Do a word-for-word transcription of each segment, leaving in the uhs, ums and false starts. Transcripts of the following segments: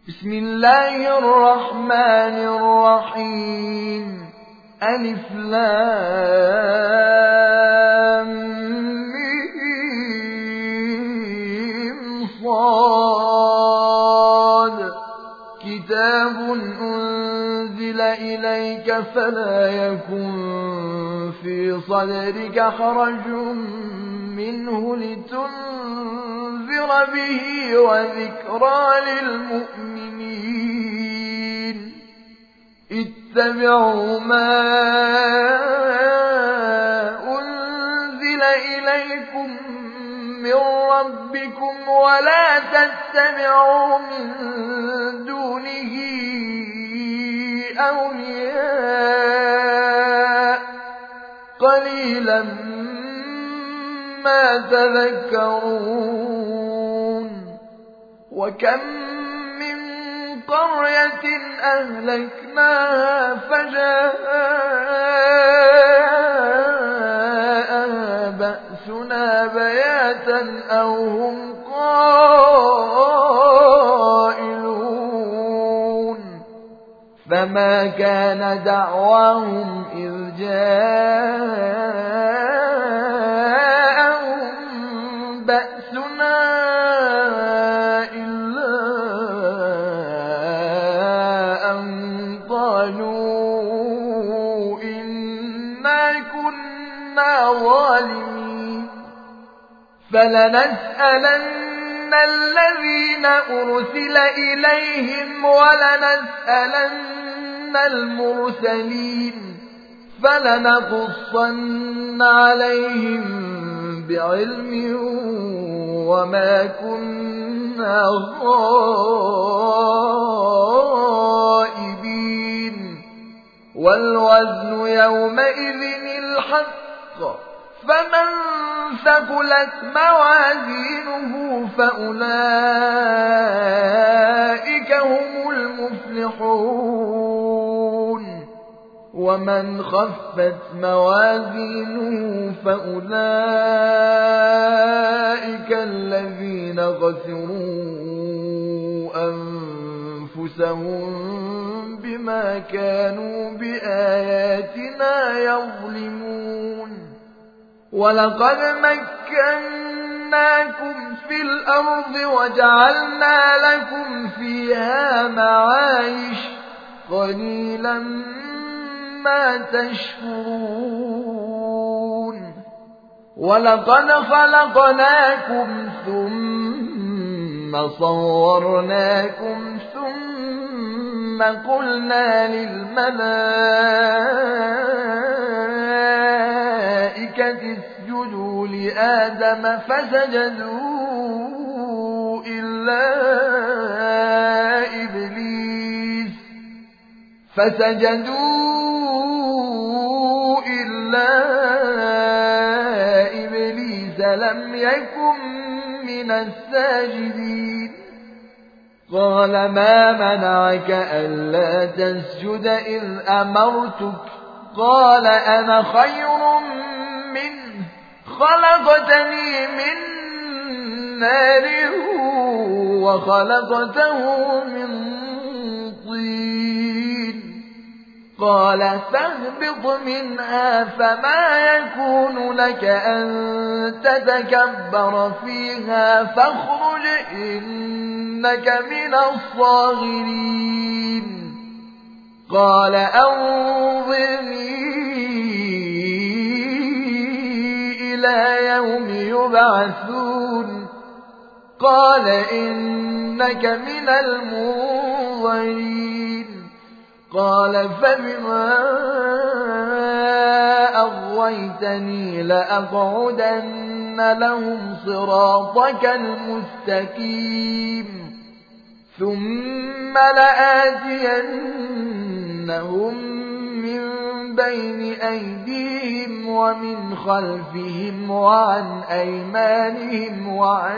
بسم الله الرحمن الرحيم. ألف لام ميم صاد. كتاب أنزل إليك فلا يكن في صدرك حرج منه لتنذر به وذكرى للمؤمنين. اتبعوا ما أنزل إليكم من ربكم ولا تتبعوا من دونه أولياء قليلا ما تذكرون. وكم من قرية أهلكناها فجاءها بأسنا بياتا أو هم قائلون. فما كان دعواهم إذ جاءهم بأسنا إلا أن قالوا إنا كنا ظالمين. فلنسألن الذين أرسل إليهم ولنسألن المرسلين فلنقصن عليهم بعلم وما كنا غائبين. والوزن يومئذ الحق فمن ثقلت موازينه فأولئك هم المفلحون. ومن خفت موازينه فأولئك الذين خسروا أنفسهم بما كانوا بآياتنا يظلمون. ولقد مكناكم في الأرض وجعلنا لكم فيها معايش قليلا ما تشكرون. ولقد خلقناكم ثم صورناكم ثم قلنا للملائكة اسجدوا لآدم فسجدوا إلا إبليس فسجدوا إلا إبليس لم يكن من الساجدين. قال ما منعك ألا تسجد إذ أمرتك؟ قال أنا خير منه خلقتني من نار وخلقته من طين. قال فاهبط منها فما يكون لك أن تتكبر فيها فاخرج إنك من الصاغرين. قال أنظرني إلى يوم يبعثون. قال إنك من المنظرين. قال فبما أغويتني لأقعدن لهم صراطك المستقيم ثم لآتينهم من بين أيديهم ومن خلفهم وعن أيمانهم وعن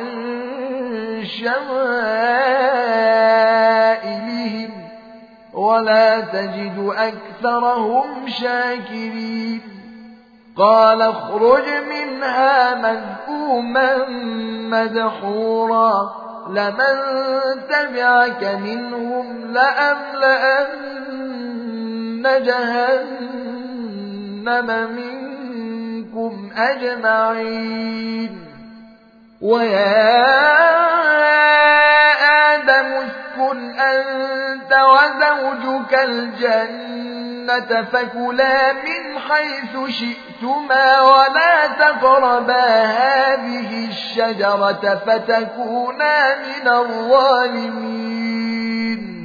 شمائلهم ولا تجد أكثرهم شاكرين. قال اخرج منها مذءوما مدحورا لمن تبعك منهم لأملأن جهنم منكم أجمعين ويا آدم اسكن أنت وزوجك الجنة فكلا من حيث شئتما ولا تقربا هذه الشجرة فتكونا من الظالمين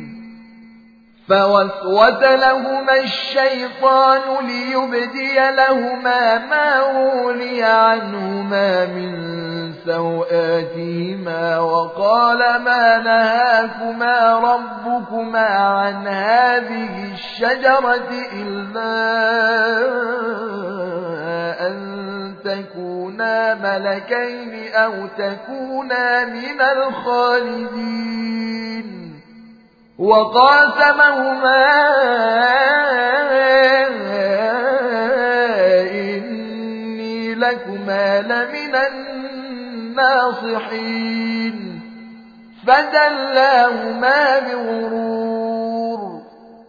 فوسوس لهما الشيطان ليبدي لهما ما ولي عنهما من سوآتهما وقال ما نهاكما ربكما عن هذه الشجرة إلا أن تكونا ملكين أو تكونا من الخالدين وقاسمهما إني لكما لمن الناصحين فدلاهما بغرور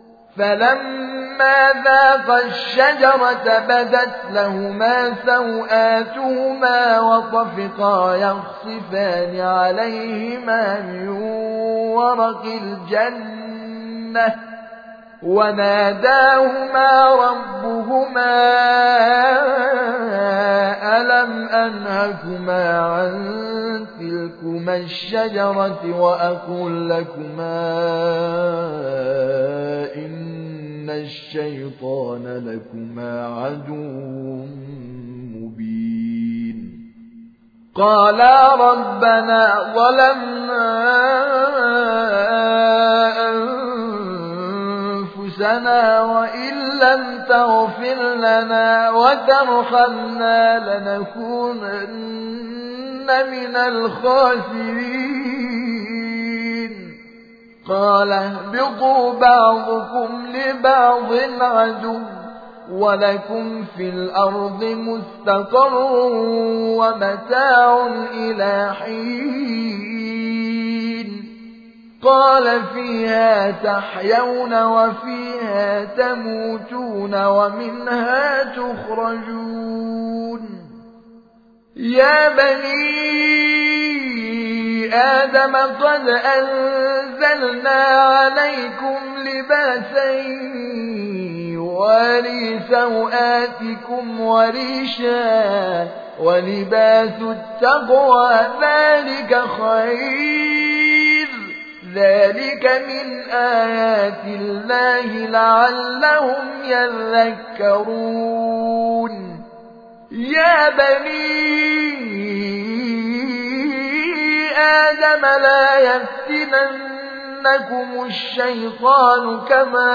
فلما ذاقا الشجرة بدت لهما سوآتهما وطفقا يخصفان عليهما من ورق الجنة وناداهما ربهما ألم أنهكما عن تلكما الشجرة وأقل لكما إن الشيطان لكما عدو مبين قالا ربنا ظلمنا أنفسنا وإن لم تغفر لنا وترحمنا لنكونن من الخاسرين قال اهبطوا بعضكم لبعض عدو ولكم في الأرض مستقر ومتاع إلى حين قال فيها تحيون وفيها تموتون ومنها تخرجون يا بني آدم قد أنزلنا عليكم لباسا يواري سوآتكم وريشا ولباس التقوى ذلك خير ذلك من آيات الله لعلهم يذكرون يا بني آدم لا يفتننكم الشيطان كما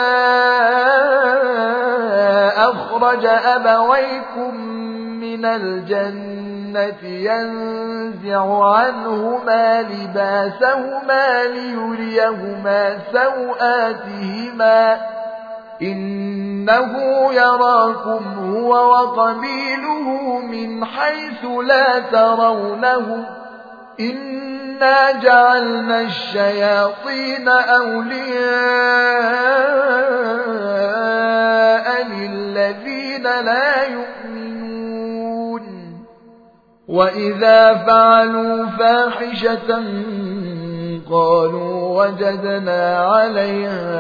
أخرج أبويكم من الجنة ينزع عنهما لباسهما ليريهما سوآتهما إنه يراكم هو وقبيله من حيث لا ترونهم إنا جعلنا الشياطين أولياء للذين لا يؤمنون وإذا فعلوا فاحشة قالوا وجدنا عليها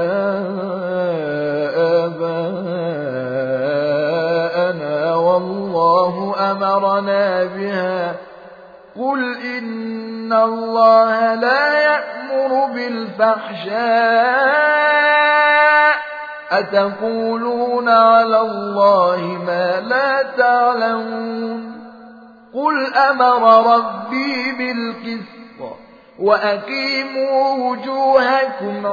آباءنا والله أمرنا بها قل إن الله لا يأمر بالفحشاء أتقولون على الله ما لا تعلمون قل أمر ربي بالقسط وأقيموا وجوهكم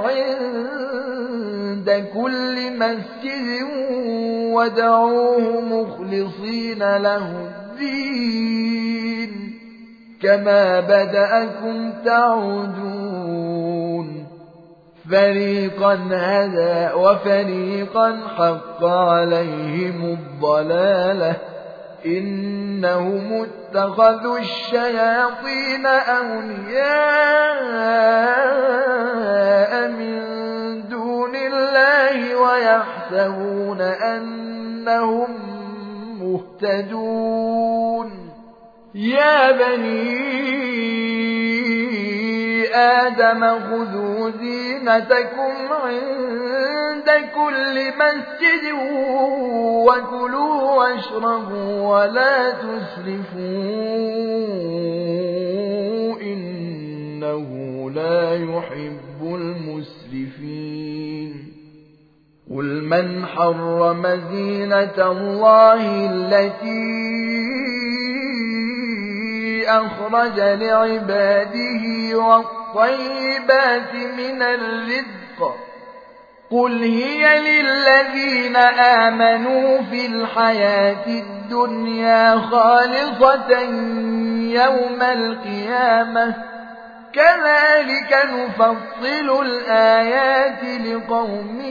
عند كل مسجد ودعوه مخلصين له الدين كما بدأكم تعودون فريقا هدى وفريقا حق عليهم الضلالة إنهم اتخذوا الشياطين أولياء من دون الله ويحسبون أنهم مهتدون يا بني آدم خذوا زينتكم عند كل مسجد وكلوا واشربوا ولا تسرفوا إنه لا يحب المسرفين قل من حرم زينة الله التي أخرج لعباده والطيبات من الرزق قل هي للذين آمنوا في الحياة الدنيا خالصة يوم القيامة كذلك نفصل الآيات لقوم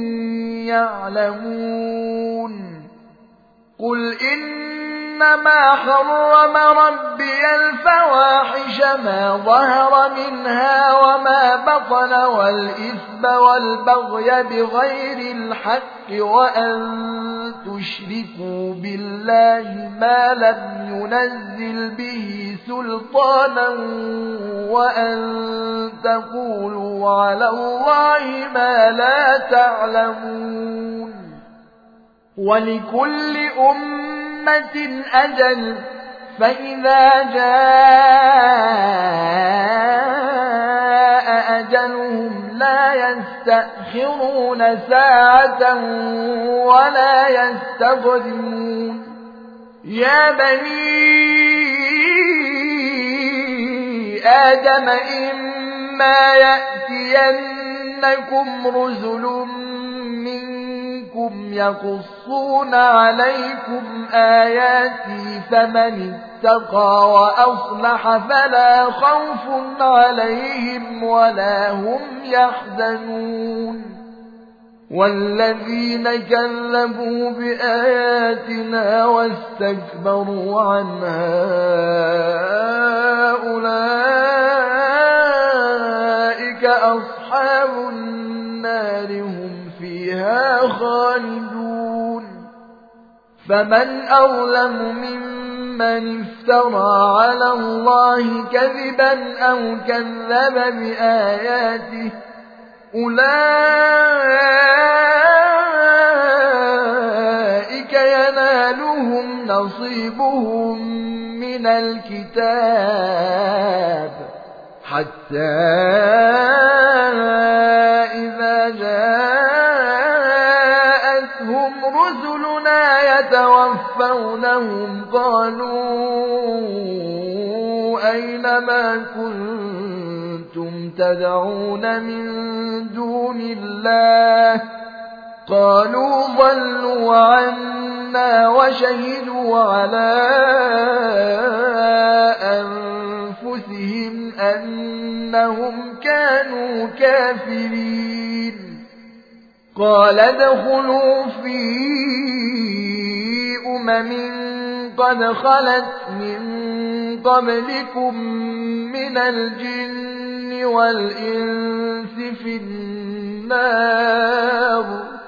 يعلمون قل إنما حرم ربي الفواحش ما ظهر منها وما بطن والإثم والبغي بغير الحق وأن تشركوا بالله ما لم ينزل به سلطانا وأن تقولوا على الله ما لا تعلمون ولكل أمة أجل فإذا جاء أجلهم لا يستأخرون ساعة ولا يستقدمون يا بني آدم إما يأتينكم رسل منكم يقصون عليكم آياتي فمن اتقى وأصلح فلا خوف عليهم ولا هم يحزنون والذين كذبوا بآياتنا واستكبروا عنها أولئك أصحاب النار هم فيها خالدون فمن أظلم ممن افترى على الله كذبا أو كذب بآياته أولئك ينالهم نصيبهم من الكتاب حتى إذا جاءتهم رسلنا يتوفونهم قالوا أين ما كنتم تدعون من دون الله قالوا ضلوا عنا وشهدوا على أنفسهم أنهم كانوا كافرين قال ادخلوا في أمم قد خلت من قبلكم من الجن والإنس في النار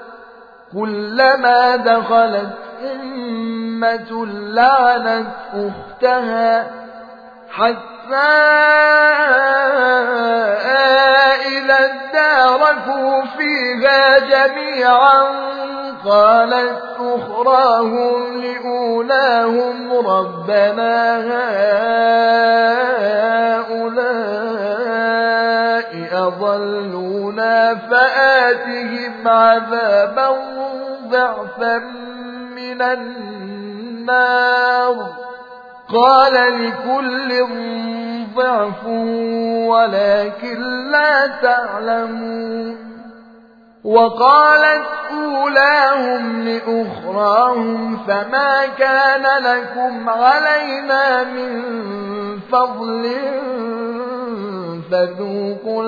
كلما دخلت أمة لعنت أختها حتى إذا اداركوا فيها جميعا قالت أخراهم لأولاهم ربنا هؤلاء أضلونا فآتهم عذابا ضعفا من النار قال لكل ضعف ولكن لا تعلمون وقالت أولاهم لأخراهم فما كان لكم علينا من فضل فذوقوا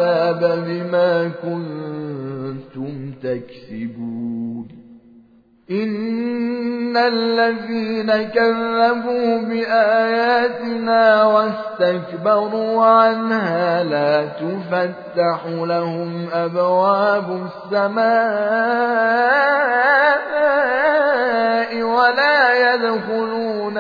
العذاب بما كنتم تكسبون إن الذين كذبوا بآياتنا واستكبروا عنها لا تفتح لهم أبواب السماء ولا يدخلون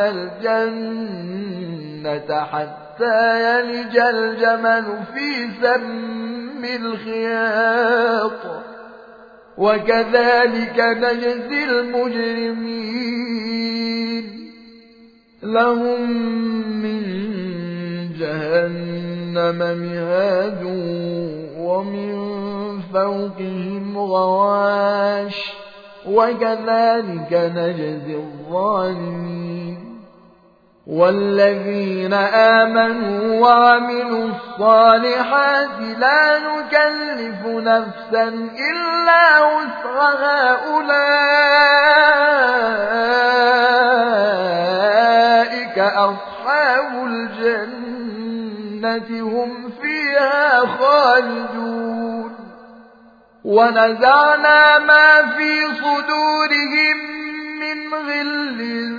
الجنة حتى يلج الجمل في سم الخياط وكذلك نجزي المجرمين لهم من جهنم مهاد ومن فوقهم غواش وكذلك نجزي الظالمين والذين آمنوا وعملوا الصالحات لا نكلف نفسا إلا وسعها أولئك أصحاب الجنة هم فيها خالدون ونزعنا ما في صدورهم من غل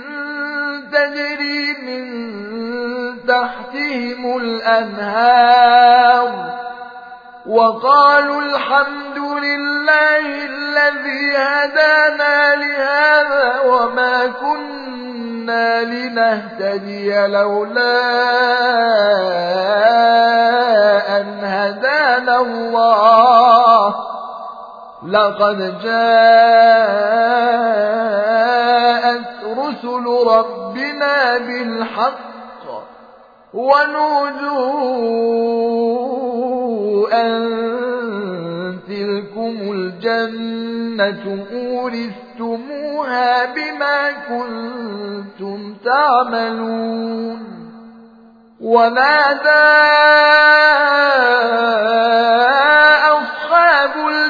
تجري من تحتهم الأنهار وقالوا الحمد لله الذي هدانا لهذا وما كنا لنهتدي لولا أن هدانا الله لقد جاءت رسل ربنا بالحق ونودوا أن تلكم الجنة أورثتموها بما كنتم تعملون ونادى أصحاب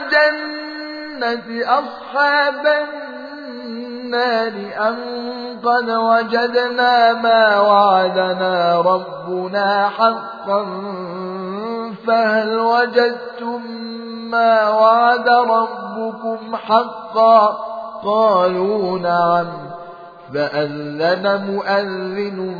الجنة أصحاب النار أن قد وجدنا ما وعدنا ربنا حقا فهل وجدتم ما وعد ربكم حقا قالوا نعم فأذن مؤذن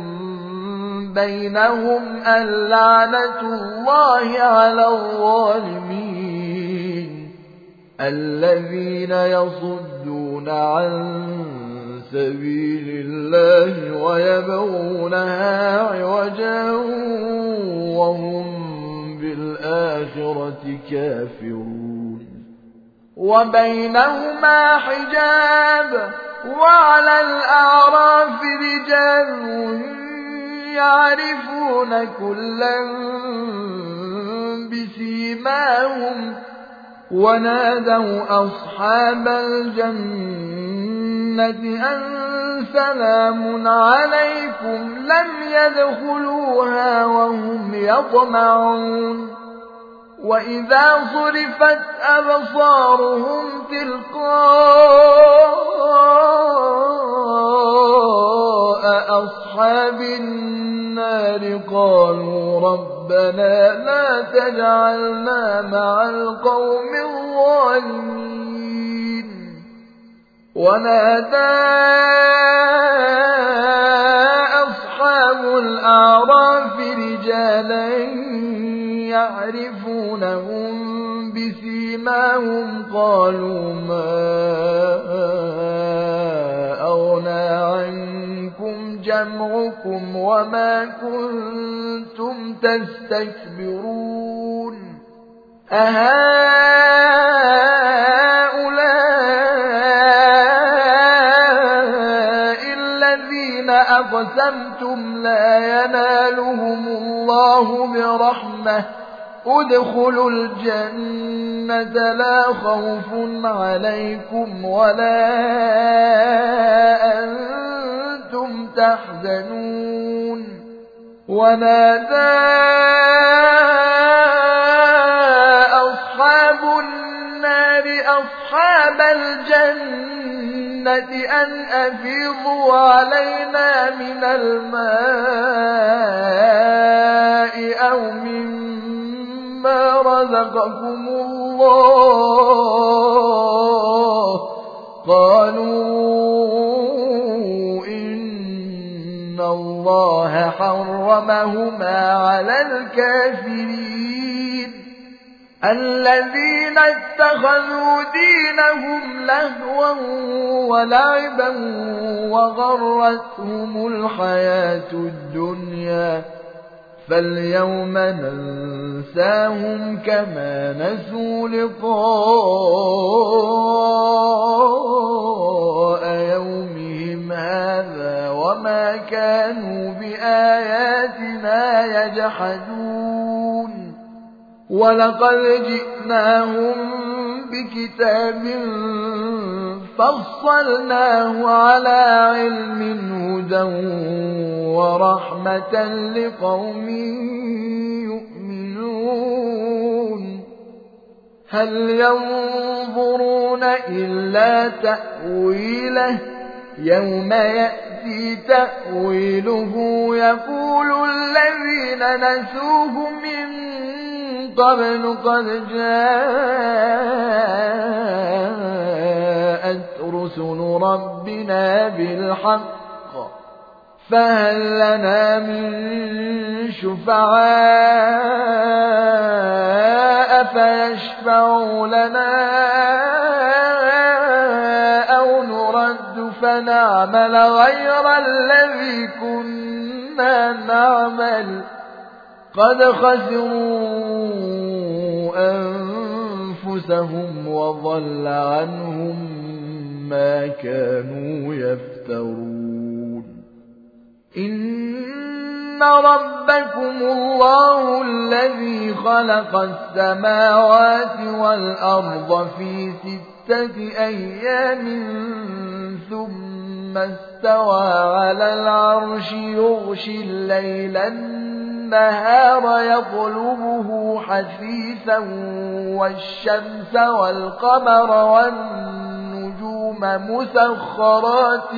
بينهم اللعنة الله على الظالمين الذين يصدون عن سبيل الله ويبغونها عوجا وهم بالآخرة كافرون وبينهما حجاب وعلى الأعراف رجال يعرفون كلا بسيماهم ونادوا أصحاب الجنة أن سلام عليكم لم يدخلوها وهم يطمعون وإذا صرفت أبصارهم تلقاء أصحاب النار قالوا ربنا لا تجعلنا مع القوم الظالمين ونادى أصحاب الأعراف رجالا يعرفونهم بسيماهم قالوا ما أغنى عنكم جمعكم وما كنتم تستكبرون أهؤلاء الذين أقسمتم لا ينالهم الله برحمة ادخلوا الجنة لا خوف عليكم ولا أنتم تحزنون ونادى أصحاب النار أصحاب الجنة أن أفيضوا علينا من الماء أو مما رزقكم الله قال قالوا إن الله حرمهما على الكافرين الذين اتخذوا دينهم لهوا ولعبا وغرتهم الحياة الدنيا فاليوم ننساهم كما نسوا لقاء يومهم هذا وما كانوا بآياتنا يجحدون ولقد جئناهم بكتاب فصلناه على علم هدى ورحمة لقوم يؤمنون هل ينظرون إلا تأويله يوم يأتي تأويله يقول الذين نسوه من قبل قد جاءت رسل ربنا بالحق فهل لنا من شفعاء فيشفعوا لنا أو نرد فنعمل غير الذي كنا نعمل قد خسروا أنفسهم وضل عنهم ما كانوا يفترون إن ربكم الله الذي خلق السماوات والأرض في ستة أيام ثم استوى على العرش يغشي الليل النهار يطلبه حثيثا والشمس والقمر والنجوم مسخرات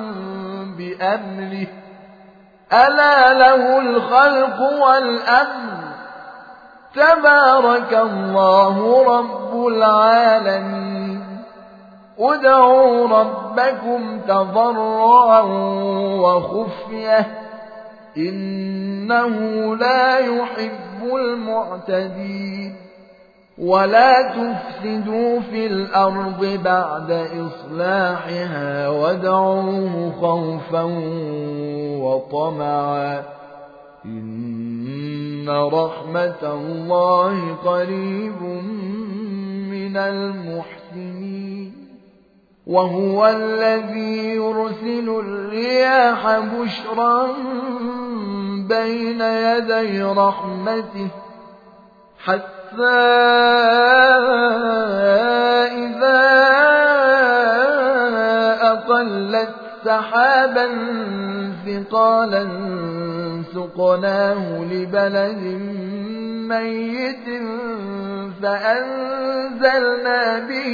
بأمره ألا له الخلق والأمر تبارك الله رب العالمين ادعوا ربكم تضرعا وخفية إنه لا يحب المعتدين ولا تفسدوا في الأرض بعد إصلاحها وادعوه خوفا وطمعا إن رحمة الله قريب من المحسنين وهو الذي يرسل الرياح بشرا بين يدي رحمته حتى إذا أقلت سحابا ثقالا سقناه لبلد ميت فأنزلنا به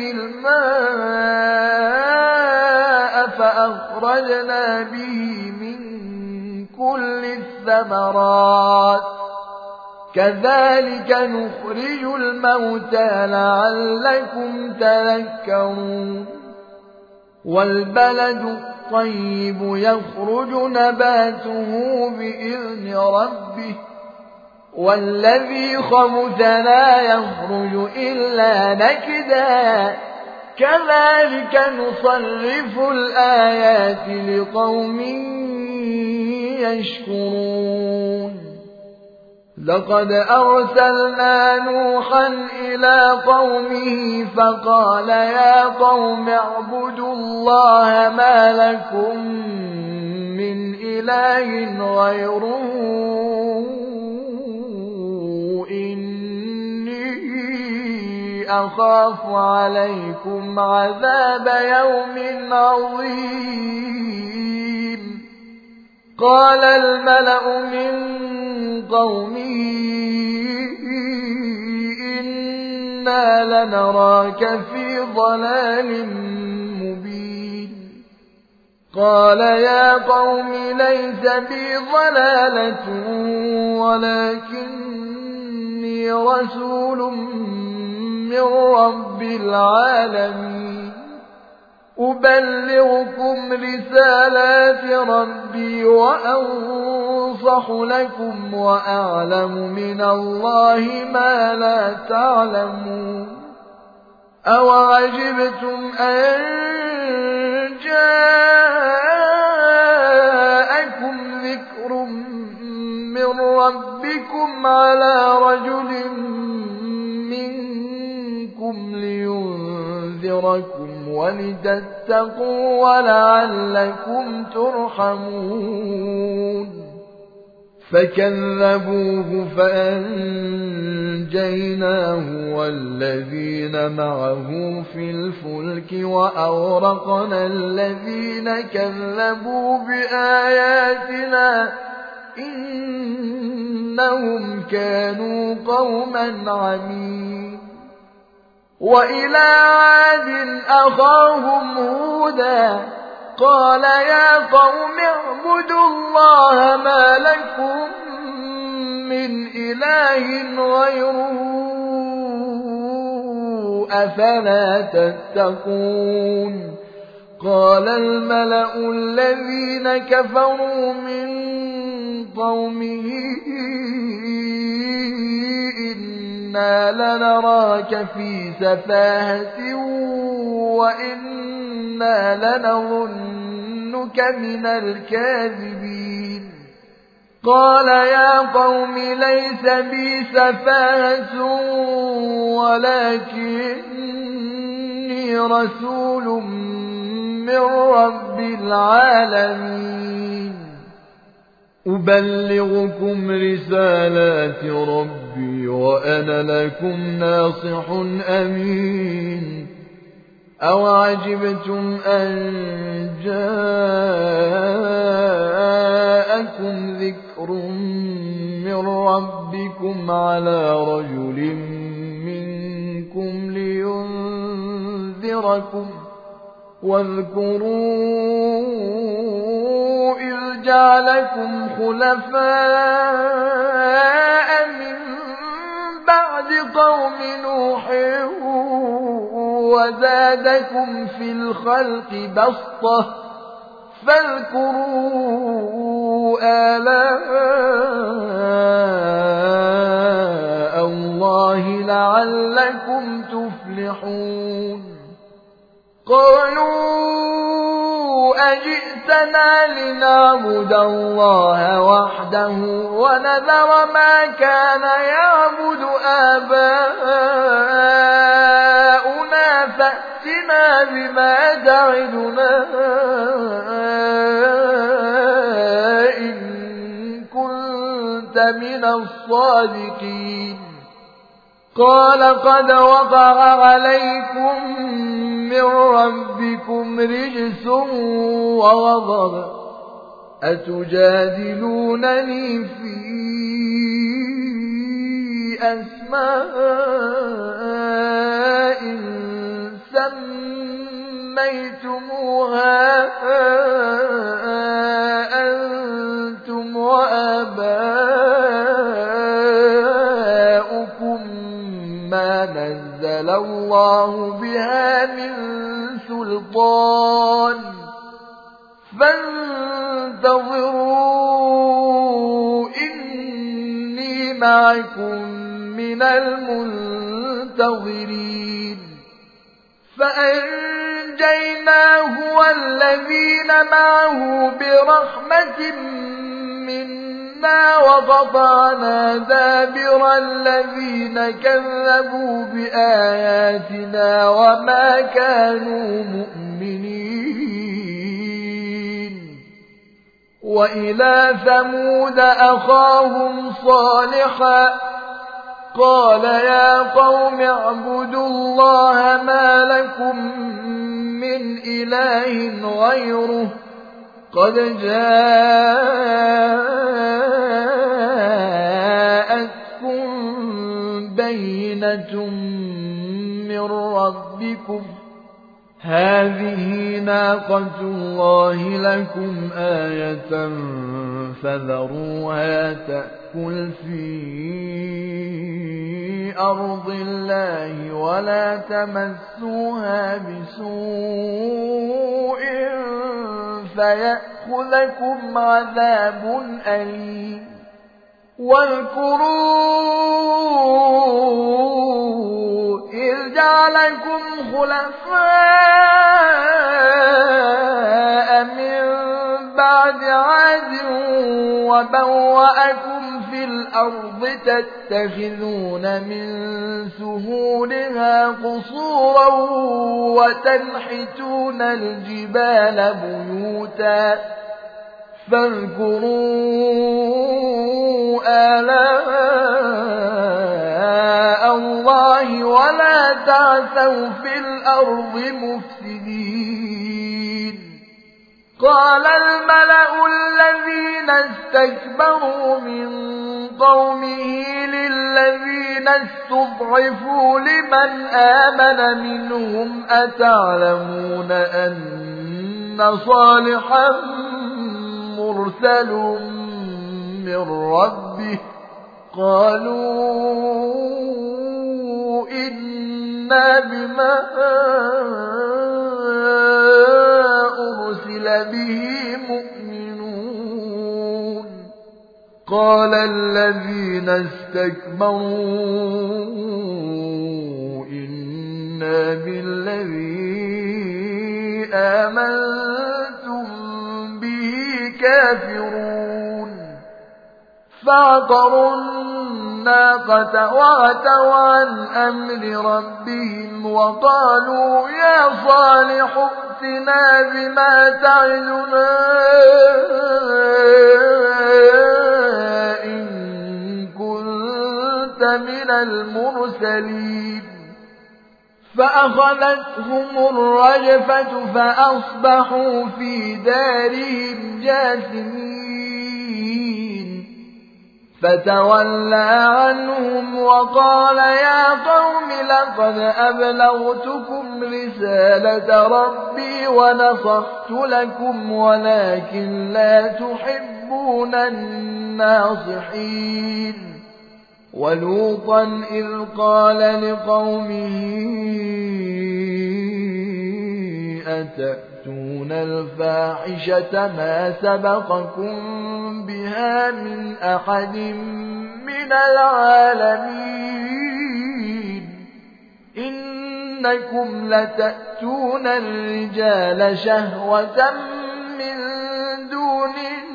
الماء فأخرجنا به من كل الثمرات كذلك نخرج الموتى لعلكم تذكرون والبلد الطيب يخرج نباته بإذن ربه والذي خبث لا يخرج إلا نكدا كذلك نصرف الآيات لقوم يشكرون لقد أرسلنا نوحا إلى قومه فقال يا قوم اعبدوا الله ما لكم من إله غيره إني أخاف عليكم عذاب يوم عظيم قال الملأ من قومه إنا لنراك في ضلال مبين قال يا قوم ليس بي ضلالة ولكني رسول من رب العالمين أبلغكم رسالات ربي وأنصح لكم وأعلم من الله ما لا تعلمون أوعجبتم أن جاءكم ذكر من ربكم على رجل منكم لينذركم ولتتقوا ولعلكم ترحمون فكذبوه فأنجيناه والذين معه في الفلك وأغرقنا الذين كذبوا بآياتنا إنهم كانوا قوما عمين وإلى عاد أخاهم هودا قال يا قوم اعبدوا الله ما لكم من إله غيره أفلا تتقون قال الملأ الذين كفروا من قومه إنا لنراك في سفاهة وإنا لنظنك من الكاذبين قال يا قوم ليس بي سفاهة ولكني رسول من رب العالمين أبلغكم رسالات ربي وأنا لكم ناصح أمين أوعجبتم أن جاءكم ذكر من ربكم على رجل منكم لينذركم واذكروا إذ جعلكم خلفاء من بعد قوم نوح وزادكم في الخلق بسطة فاذكروا آلاء الله لعلكم تفلحون قالوا أجئتنا لنعبد الله وحده ونذر ما كان يعبد آباؤنا فأتنا بما تعدنا إن كنت من الصادقين قال قد وقع عليكم من ربكم رجس وغضب أتجادلونني في أسماء سميتموها أنتم وآباؤكم ما نزل الله بها من سلطان فانتظروا إني معكم من المنتظرين فأنجيناه والذين معه برحمة منا وقطعنا دابر الذين كذبوا بآياتنا وما كانوا مؤمنين وإلى ثمود أخاهم صالحا قال يا قوم اعبدوا الله ما لكم من إله غيره قد جاءتكم بينة من ربكم هذه ناقة الله لكم آية فذروها تأكل في أرض الله ولا تمسوها بسوء فيأخذكم عذاب أليم واذكروا إذ جعلكم خلفاء من بعد عاد وبوأكم في الأرض تتخذون من سهولها قصورا وتنحتون الجبال بيوتا فاذكروا آلاء الله ولا تعثوا في الأرض مفسدين قال الملأ الذين استكبروا من قومه للذين استضعفوا لمن آمن منهم أتعلمون أن صالحا مرسل من ربه قالوا إنا بما أرسل به مؤمنون قال الذين استكبروا إنا بالذي آمنتم به كافرون فعقروا الناقة وعتوا عن أمر ربهم وقالوا يا صالح ائتنا بما تعدنا إن كنت من المرسلين فأخذتهم الرجفة فأصبحوا في دارهم جاثمين فتولى عنهم وقال يا قوم لقد أبلغتكم رسالة ربي ونصحت لكم ولكن لا تحبون الناصحين ولوطا إذ قال لقومه أتأتون الفاحشة ما سبقكم بها من أحد من العالمين إنكم لتأتون الرجال شهوة من دون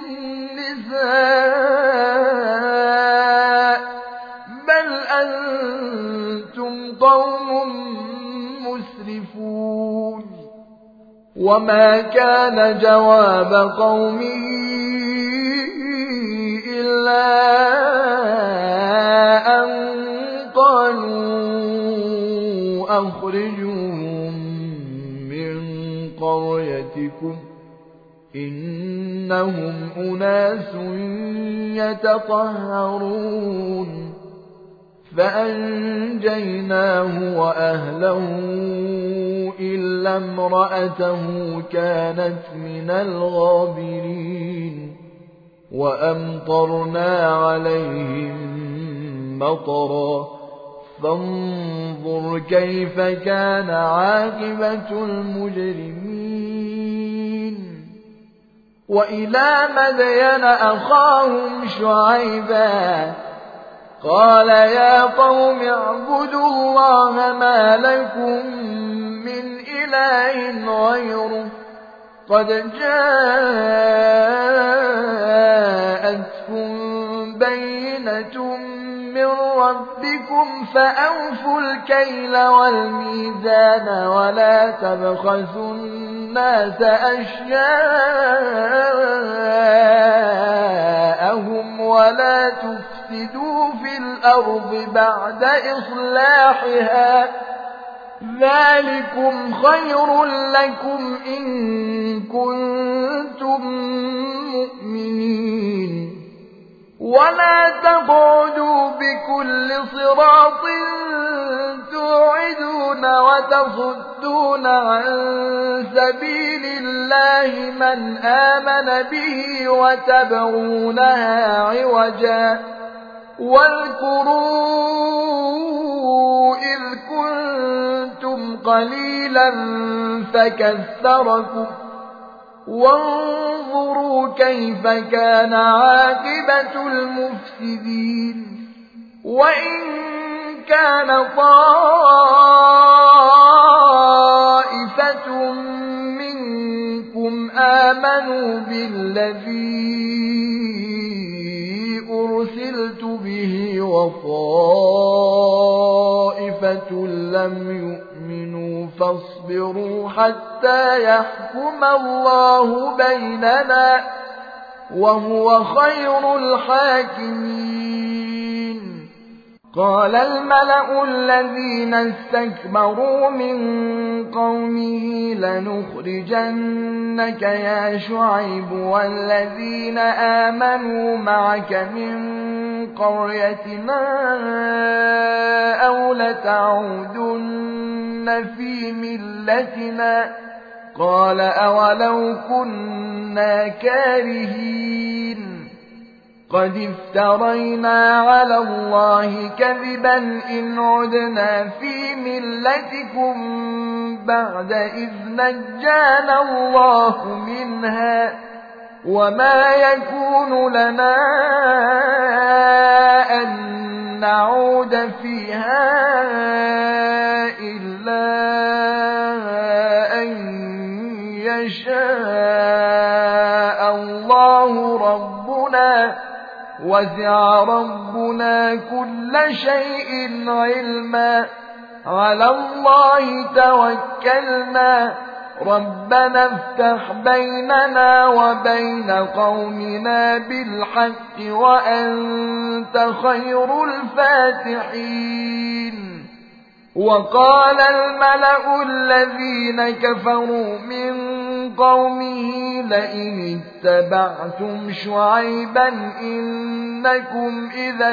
النساء بل أنتم قوم مسرفون وما كان جواب قومه إلا أن قالوا أخرجوهم من قريتكم إنهم أناس يتطهرون فأنجيناه وأهله إلا امرأته كانت من الغابرين وأمطرنا عليهم مطرا فانظر كيف كان عاقبة المجرمين وإلى مدين أخاهم شعيبا قال يا قوم اعبدوا الله ما لكم من إله غيره قد جاءتكم بينة من ربكم فأوفوا الكيل والميزان ولا تبخسوا الناس أشياءهم ولا تفسدوا في الأرض بعد إصلاحها ذلكم خير لكم إن كنتم مؤمنين ولا تقعدوا بكل صراط توعدون تقتلون وتصدون عن سبيل الله من آمن به وتبغونها عوجا واذكروا إذ كنتم قليلا فكثركم وانظروا كيف كان عاقبة المفسدين وإن كان طائفة منكم آمنوا بالذي أرسلت به وطائفة لم يؤمنوا فاصبروا حتى يحكم الله بيننا وهو خير الحاكمين. قال الملأ الذين استكبروا من قومه لنخرجنك يا شعيب والذين آمنوا معك من قريتنا أو لتعودن في ملتنا قال أولو كنا كارهين قد افترينا على الله كذبا إن عدنا في ملتكم بعد إذ نجانا الله منها وما يكون لنا أن نعود فيها إلا أن يشاء الله ربنا وسع ربنا كل شيء علما على الله توكلنا ربنا افتح بيننا وبين قومنا بالحق وأنت خير الفاتحين. وقال الملأ الذين كفروا من قومه لئن اتبعتم شعيبا إنكم إذا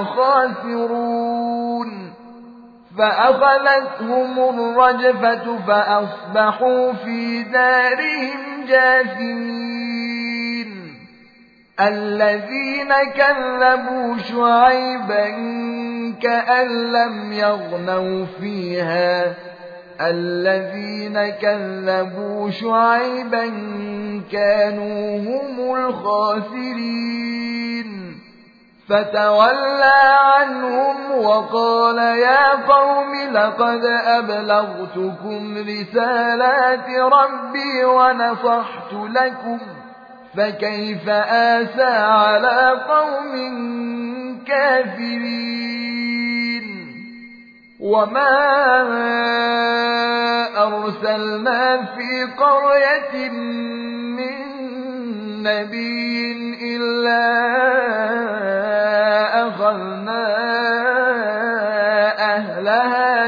لخاسرون فأخذتهم الرجفة فأصبحوا في دارهم جاثمين. الذين كذبوا شعيبا كأن لم يغنوا فيها الذين كذبوا شعيبا كانوا هم الخاسرين فتولى عنهم وقال يا قوم لقد أبلغتكم رسالات ربي ونصحت لكم فكيف آسى على قوم كافرين. وما أرسلنا في قرية من نبي إلا أخذنا أهلها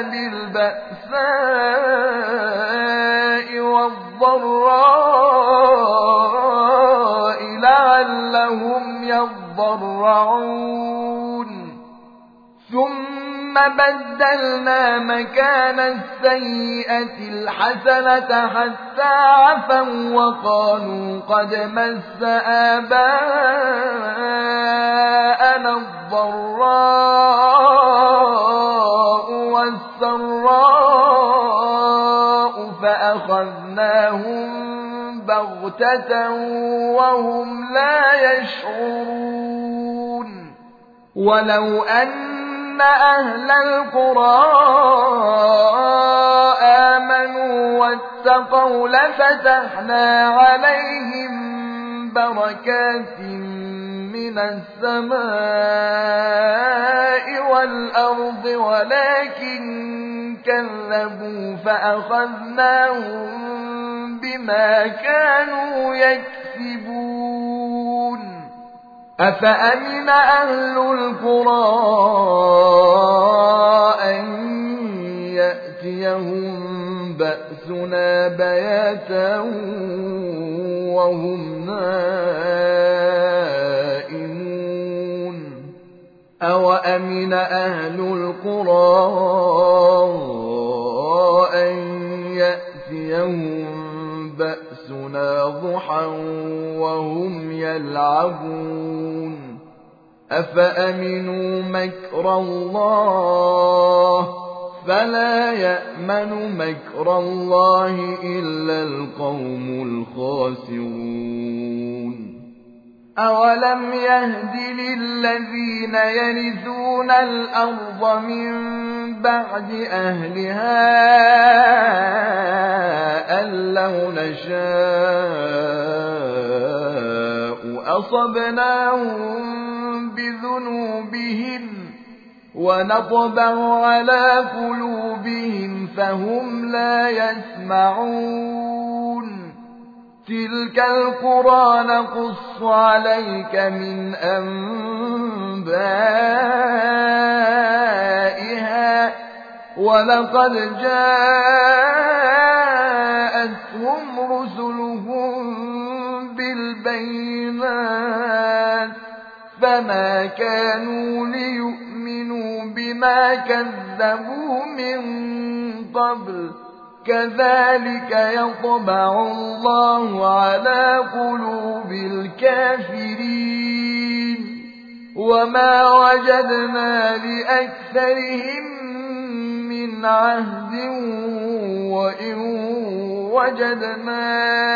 بالبأساء والضراء لعلهم يضرعون ثم بدلنا مكان السيئة الحسنة حتى عفوا وقالوا قد مس آباءنا الضراء والسراء فأخذناهم بغتة وهم لا يشعرون. ولو أن أهل القرى آمنوا واتقوا لفتحنا عليهم بركات من السماء والأرض ولكن كذبوا فأخذناهم بما كانوا يكسبون. أفأمن أهل القرى أن يأتيهم بأسنا بياتا وهم نائمون أوأمن أهل القرى تمسنا ضحى وهم يلعبون أفأمنوا مكر الله فلا يأمن مكر الله إلا القوم الخاسرون أولم يهد للذين يرثون الأرض من بعد أهلها أن لو نشاء أصبناهم بذنوبهم ونطبع على قلوبهم فهم لا يسمعون تلك القرى نقص عليك من أنبائها ولقد جاءتهم رسلهم بالبينات فما كانوا ليؤمنوا بما كذبوا من قبل كذلك يطبع الله على قلوب الكافرين وما وجدنا لأكثرهم من عهد وإن وجدنا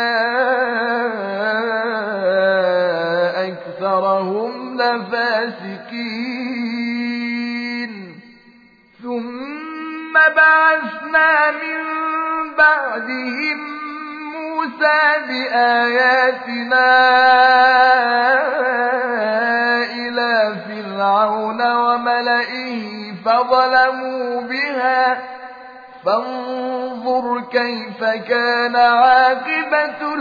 أكثرهم لفاسقين ثم بعثنا من بعدهم موسى بآياتنا إلى فرعون وملئه فظلموا بها فانظر كيف كان عاقبة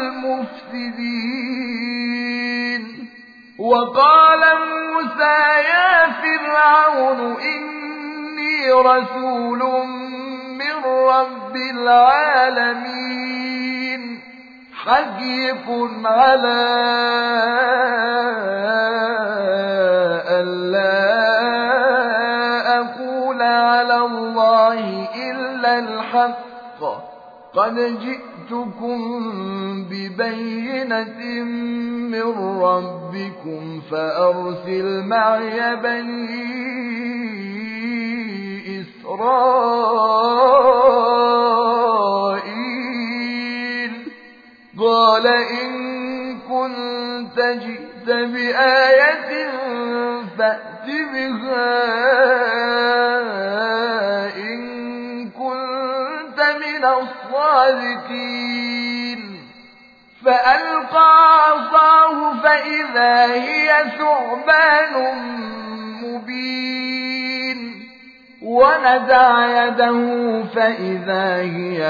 المفسدين وقال موسى يا فرعون إني رسول من رب العالمين حقيق على ألا أقول على الله إلا الحق قد جئتكم ببينة من ربكم فأرسل معي بني إسرائيل قال إن كنت جئت بآية فأت بها إن كنت من الصادقين فألقى عصاه فإذا هي ثعبان مبين ونزع يده فإذا هي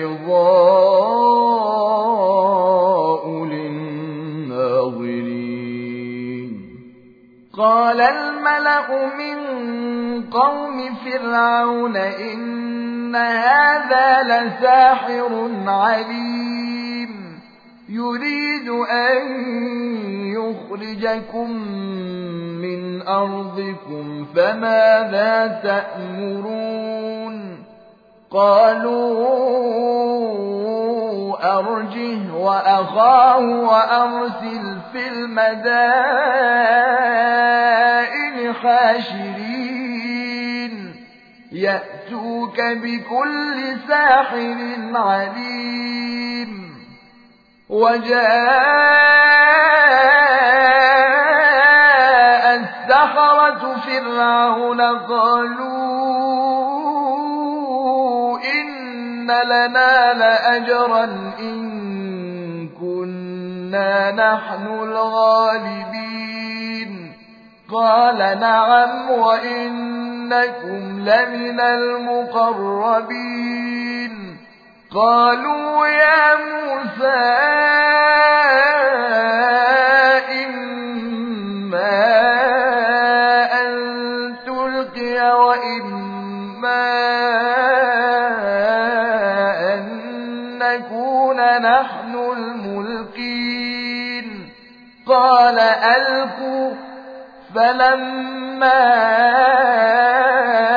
بيضاء للناظرين قال الملأ من قوم فرعون إن هذا لساحر عليم يريد أن يخرجكم من أرضكم فماذا تأمرون قالوا أرجه وأخاه وأرسل في المدائن حاشرين يأتوك بكل ساحر عليم وجاء السحرة فرعون قالوا إن لنا لأجرا إن كنا نحن الغالبين قال نعم وإنكم لمن المقربين قالوا يا موسى إما أن تلقي وإما أن نكون نحن الملقين قال ألقوا فلما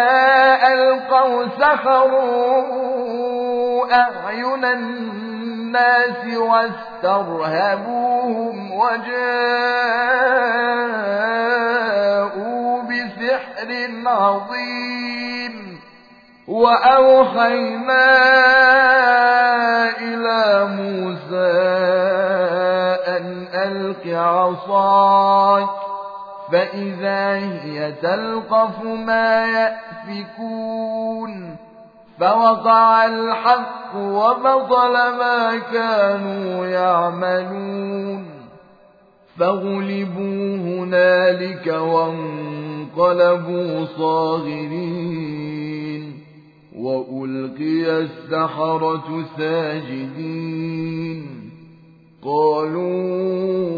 ألقوا سحروا أعين الناس واسترهبوهم وجاءوا بسحر عظيم وأوحينا إلى موسى أن ألق عصاك فإذا هي تلقف ما يأفكون فوقع الحق وبطل ما كانوا يعملون فغلبوا هنالك وانقلبوا صاغرين وألقي السحرة ساجدين قالوا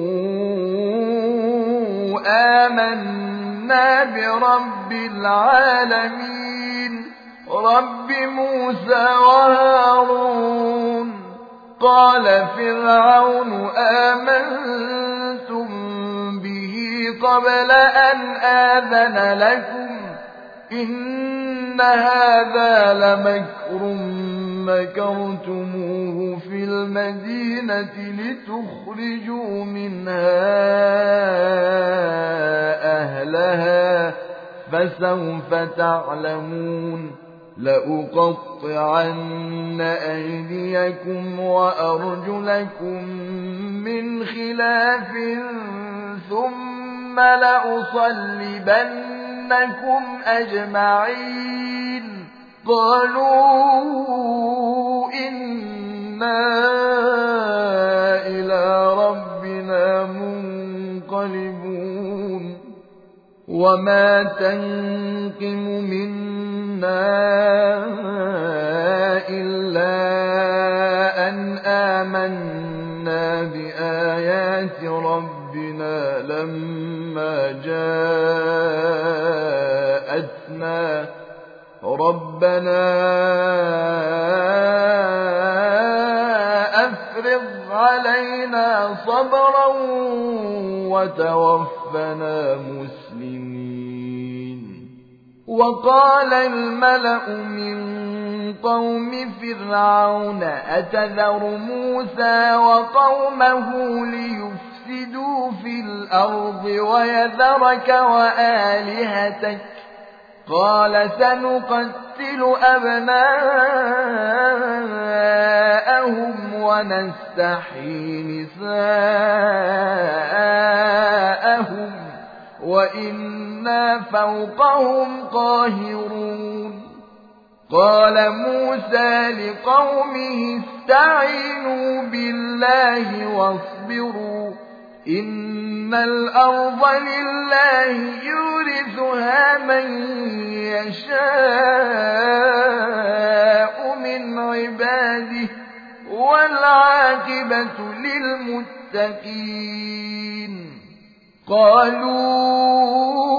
آمنا برب العالمين رب موسى وهارون قال فرعون آمنتم به قبل أن آذن لكم إن هذا لمكر مكرتموه في المدينة لتخرجوا منها أهلها فسوف تعلمون لأقطعن أيديكم وأرجلكم من خلاف ثم لأصلبنكم أجمعين قالوا إنا إلى ربنا منقلبون وما تنقم منا إلا أن آمنا بآيات ربنا لما جاءتنا ربنا أفرغ علينا صبرا وتوفنا مسلمين وقال الملأ من قوم فرعون أتذر موسى وقومه ليفسدوا في الأرض ويذرك وآلهتك قال سنقتل أبناءهم ونستحيي نساءهم وإنا فوقهم قاهرون قال موسى لقومه استعينوا بالله واصبروا إن الأرض لله يورثها من يشاء من عباده والعاقبة للمتقين قالوا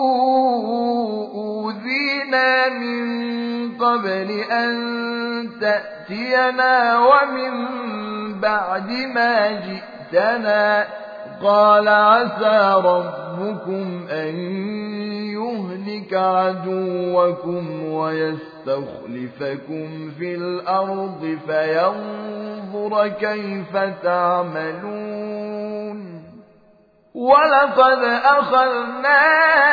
أوذينا من قبل أن تأتينا ومن بعد ما جئتنا قال عسى ربكم أن يهلك عدوكم ويستخلفكم في الأرض فينظر كيف تعملون ولقد أخذنا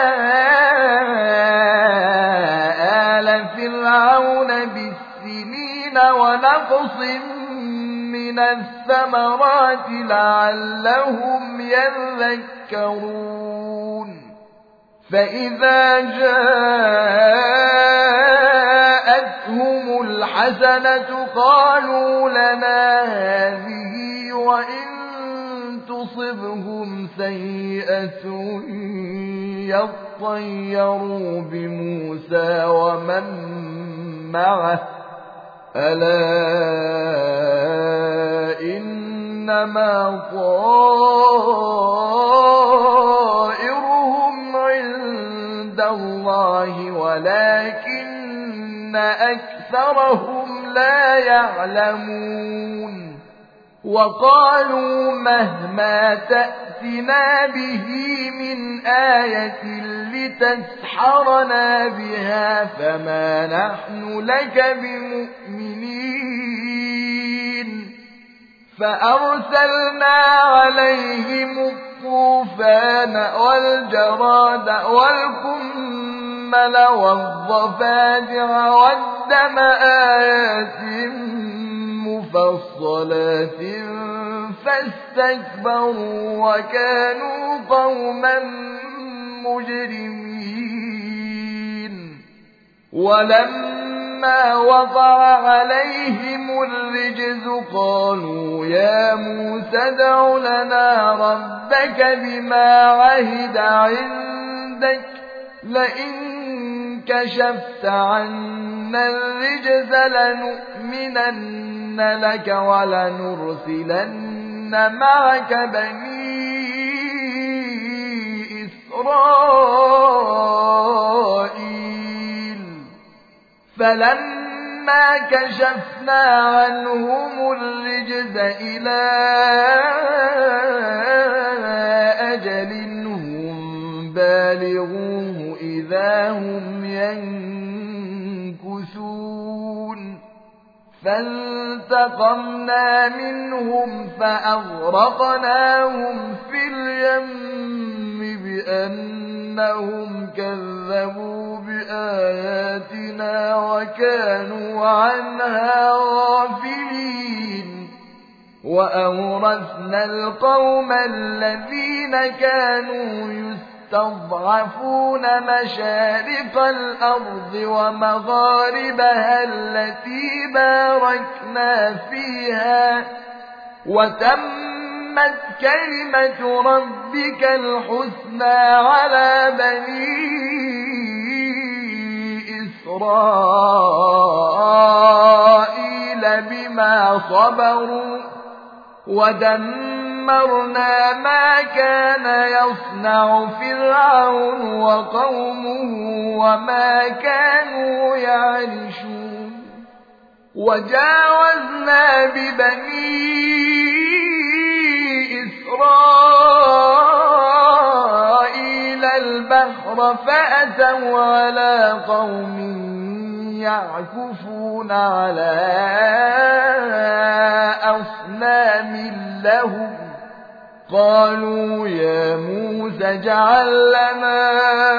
آل فرعون بالسنين ونقص من الثمرات لعلهم يذكرون فإذا جاءتهم الحسنة قالوا لنا هذه وإن تصبهم سيئة يطيروا بموسى ومن معه ألا إنما طائرهم عند الله ولكن أكثرهم لا يعلمون وقالوا مهما تأتنا به من آية لتسحرنا بها فما نحن لك بمؤمنين فأرسلنا عليهم الطوفان والجراد والقمل والضفادع والدم آيات مفصلات فاستكبروا وكانوا قوما مجرمين. ولما وقع عليهم الرجز قالوا يا موسى ادع لنا ربك بما عهد عندك لئن كشفت عنا الرجز لنؤمنن لك ولنرسلن معك بني إسرائيل. فلما كشفنا عنهم الرجز إلى أجل هم بالغوه إذا هم ينكثون فانتقمنا منهم فأغرقناهم في اليم بأنهم كذبوا بآياتنا وكانوا عنها غافلين. وأورثنا القوم الذين كانوا يستضعفون مشارق الأرض ومغاربها التي باركنا فيها وتمت كلمة ربك الحسنى على بني إسرائيل بما صبروا ودمرنا ما كان يصنع فرعون وقومه وما كانوا يعرشون. وجاوزنا ببني إسرائيل البحر فأتوا على قوم يعكفون على أصنام لهم قالوا يا موسى اجعل لنا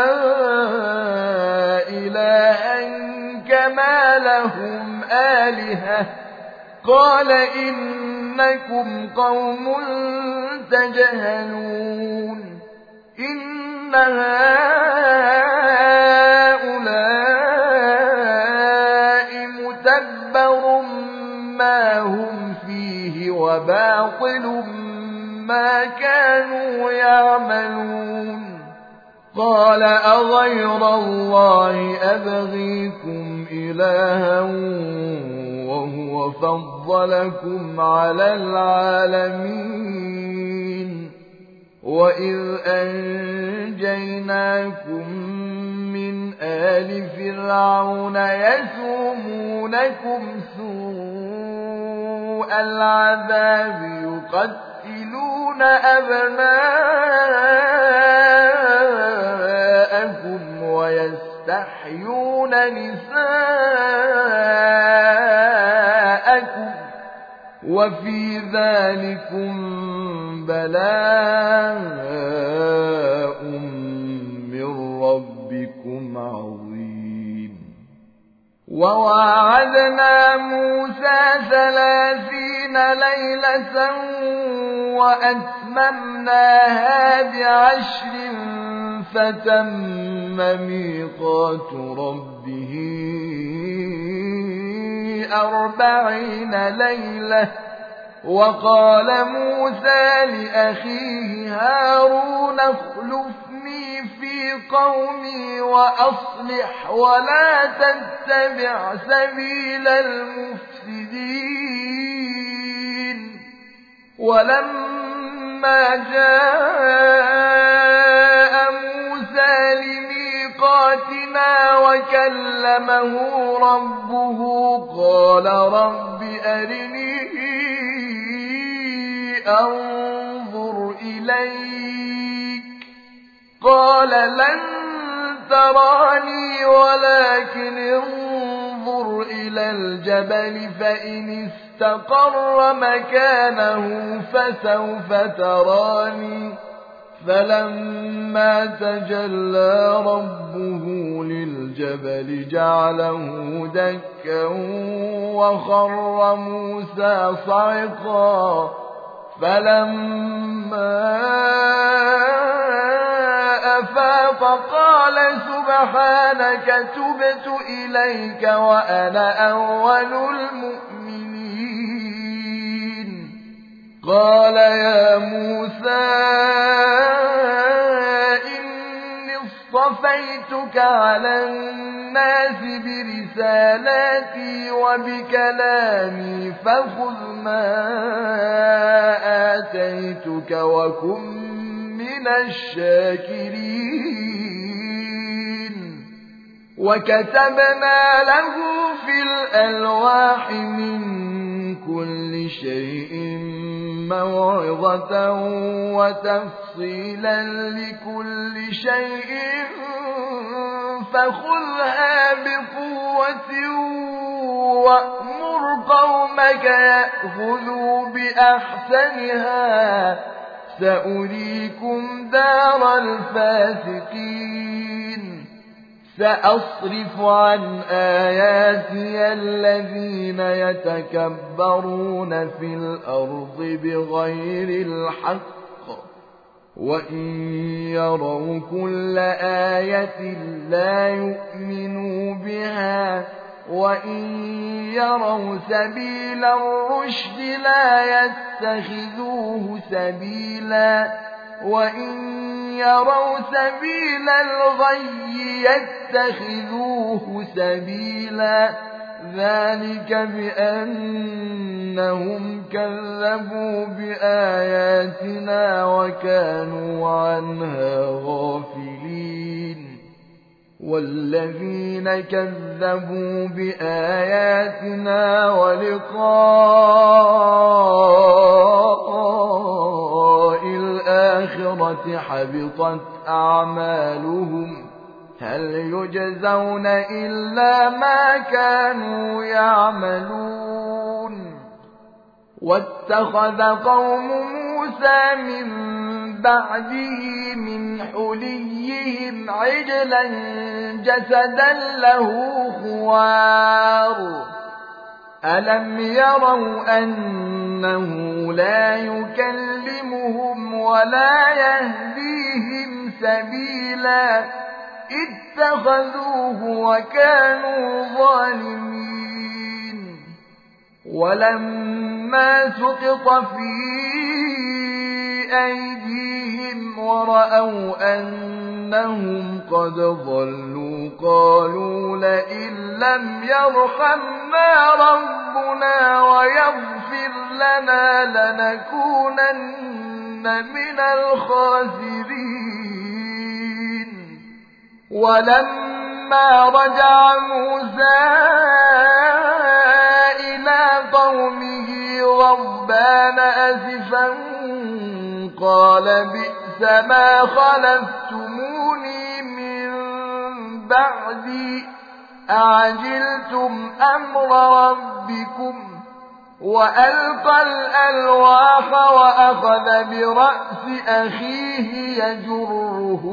إلها كما لهم آلهة قال إنكم قوم تجهلون. إن هؤلاء متبر ما هم فيه وباطل ما كانوا يعملون. قال أغير الله أبغيكم إلها وهو فضلكم على العالمين. وإذ أنجيناكم من آل فرعون يسومونكم سوء العذاب يقتلون أبناءكم ويستحيون نساءكم وفي ذلكم بلاء من ربكم عظيم. وواعدنا موسى ثلاثين ليلة وأتممناها بعشر فتم ميقات ربه أربعين ليلة. وقال موسى لأخيه هارون اخلفني في قومي وأصلح ولا تتبع سبيل المفسدين. ولما جاء موسى لميقاتنا وكلمه ربه قال رب أرني أنظر إليك قال لن تراني ولكن انظر إلى الجبل فإن استقر مكانه فسوف تراني فلما تجلى ربه للجبل جعله دكا وخر موسى صعقا فلما أفاق قال سبحانك تبت إليك وأنا أول المؤمنين قال يا موسى إني اصطفيتك على الناس برسالاتي وبكلامي فخذ ما آتيتك وكن من الشاكرين وكتبنا له في الألواح من كل شيء موعظة وتفصيلا لكل شيء فخذها بقوة وأمر قومك يأخذوا بأحسنها سأريكم دار الفاسقين سأصرف عن آياتي الذين يتكبرون في الأرض بغير الحق وإن يروا كل آية لا يؤمنوا بها وإن يروا سبيل الرشد لا يتخذوه سبيلا وإن يروا سبيل الغي يتخذوه سبيلا ذلك بأنهم كذبوا بآياتنا وكانوا عنها غافلين والذين كذبوا بآياتنا ولقاء الآخرة حبطت أعمالهم هل يجزون إلا ما كانوا يعملون واتخذ قوم موسى من بعده من حليهم عجلا جسدا له خوار ألم يروا أنه لا يكلمهم ولا يهديهم سبيلا اتخذوه وكانوا ظالمين ولما سقط في أيديهم ورأوا أنهم قد ضلوا قالوا لئن لم يرحمنا ربنا ويغفر لنا لنكونن من الخاسرين ولما رجع موسى إلى قومه غضبان أسفا قال بئس ما خلفتموني من بعدي أعجلتم أمر ربكم وألقى الألواح وأخذ برأس أخيه يجره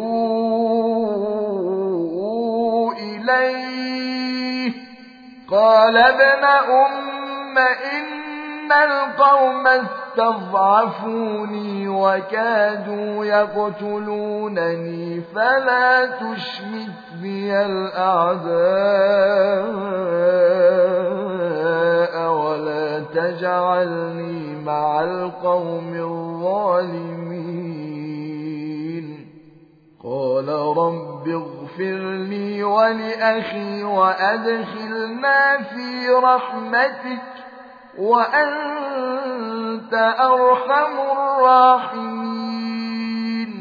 إليه قال ابن أم إن القوم استضعفوني وكادوا يقتلونني فلا تشمت بي الأعداء ولا تجعلني مع القوم الظالمين قال رب اغفر لي ولأخي وأدخلنا في رحمتك وأنت أرحم الراحمين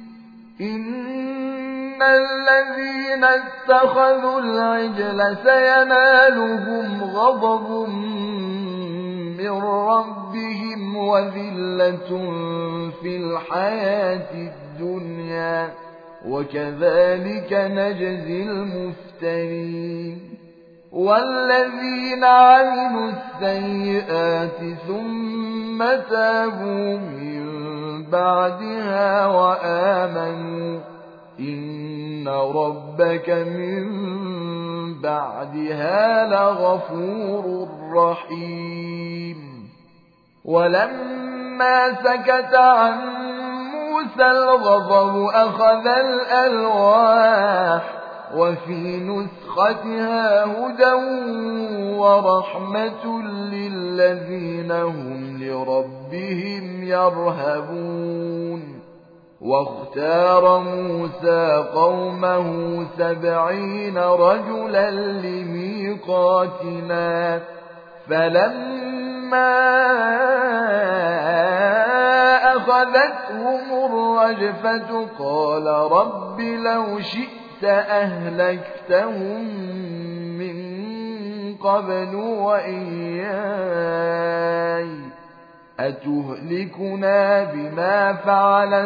إن الذين اتخذوا العجل سينالهم غضب من ربهم وذلة في الحياة الدنيا وكذلك نجزي المفترين والذين عملوا السيئات ثم تابوا من بعدها وآمنوا إن ربك من بعدها لغفور رحيم. ولما سكت عن موسى الغضب أخذ الألواح وفي نسختها هدى ورحمة للذين هم لربهم يرهبون. واختار موسى قومه سبعين رجلا لميقاتنا فلما أخذتهم الرجفة قال رب لو شئت أهلكتهم من قبل وإياي أتهلكنا بما فعل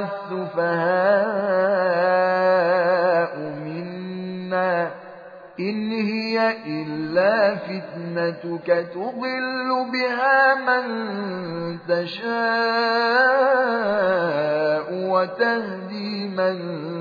السفهاء منا إن هي إلا فتنتك تضل بها من تشاء وتهدي من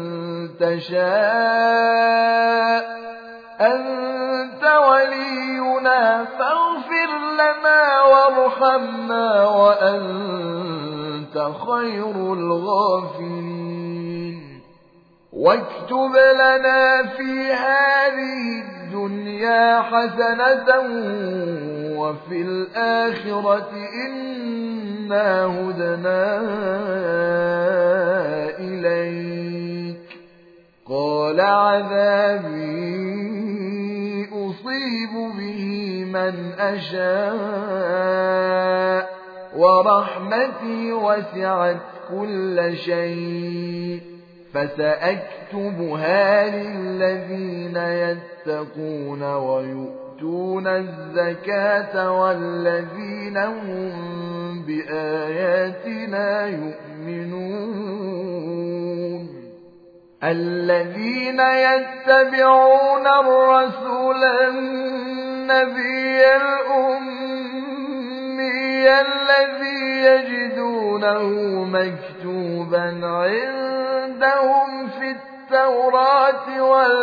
تشاء أنت ولينا فاغفر لنا وارحمنا وأنت خير الغافرين. واكتب لنا في هذه الدنيا حسنة وفي الآخرة إنا هدنا إليك قال عذابي أصيب به من أشاء ورحمتي وسعت كل شيء فسأكتبها للذين يتقون ويؤتون الزكاة والذين هم بآياتنا يؤمنون. الذين يتبعون الرسول النبي الأمي الذي يجدونه مكتوبا عندهم في التوراة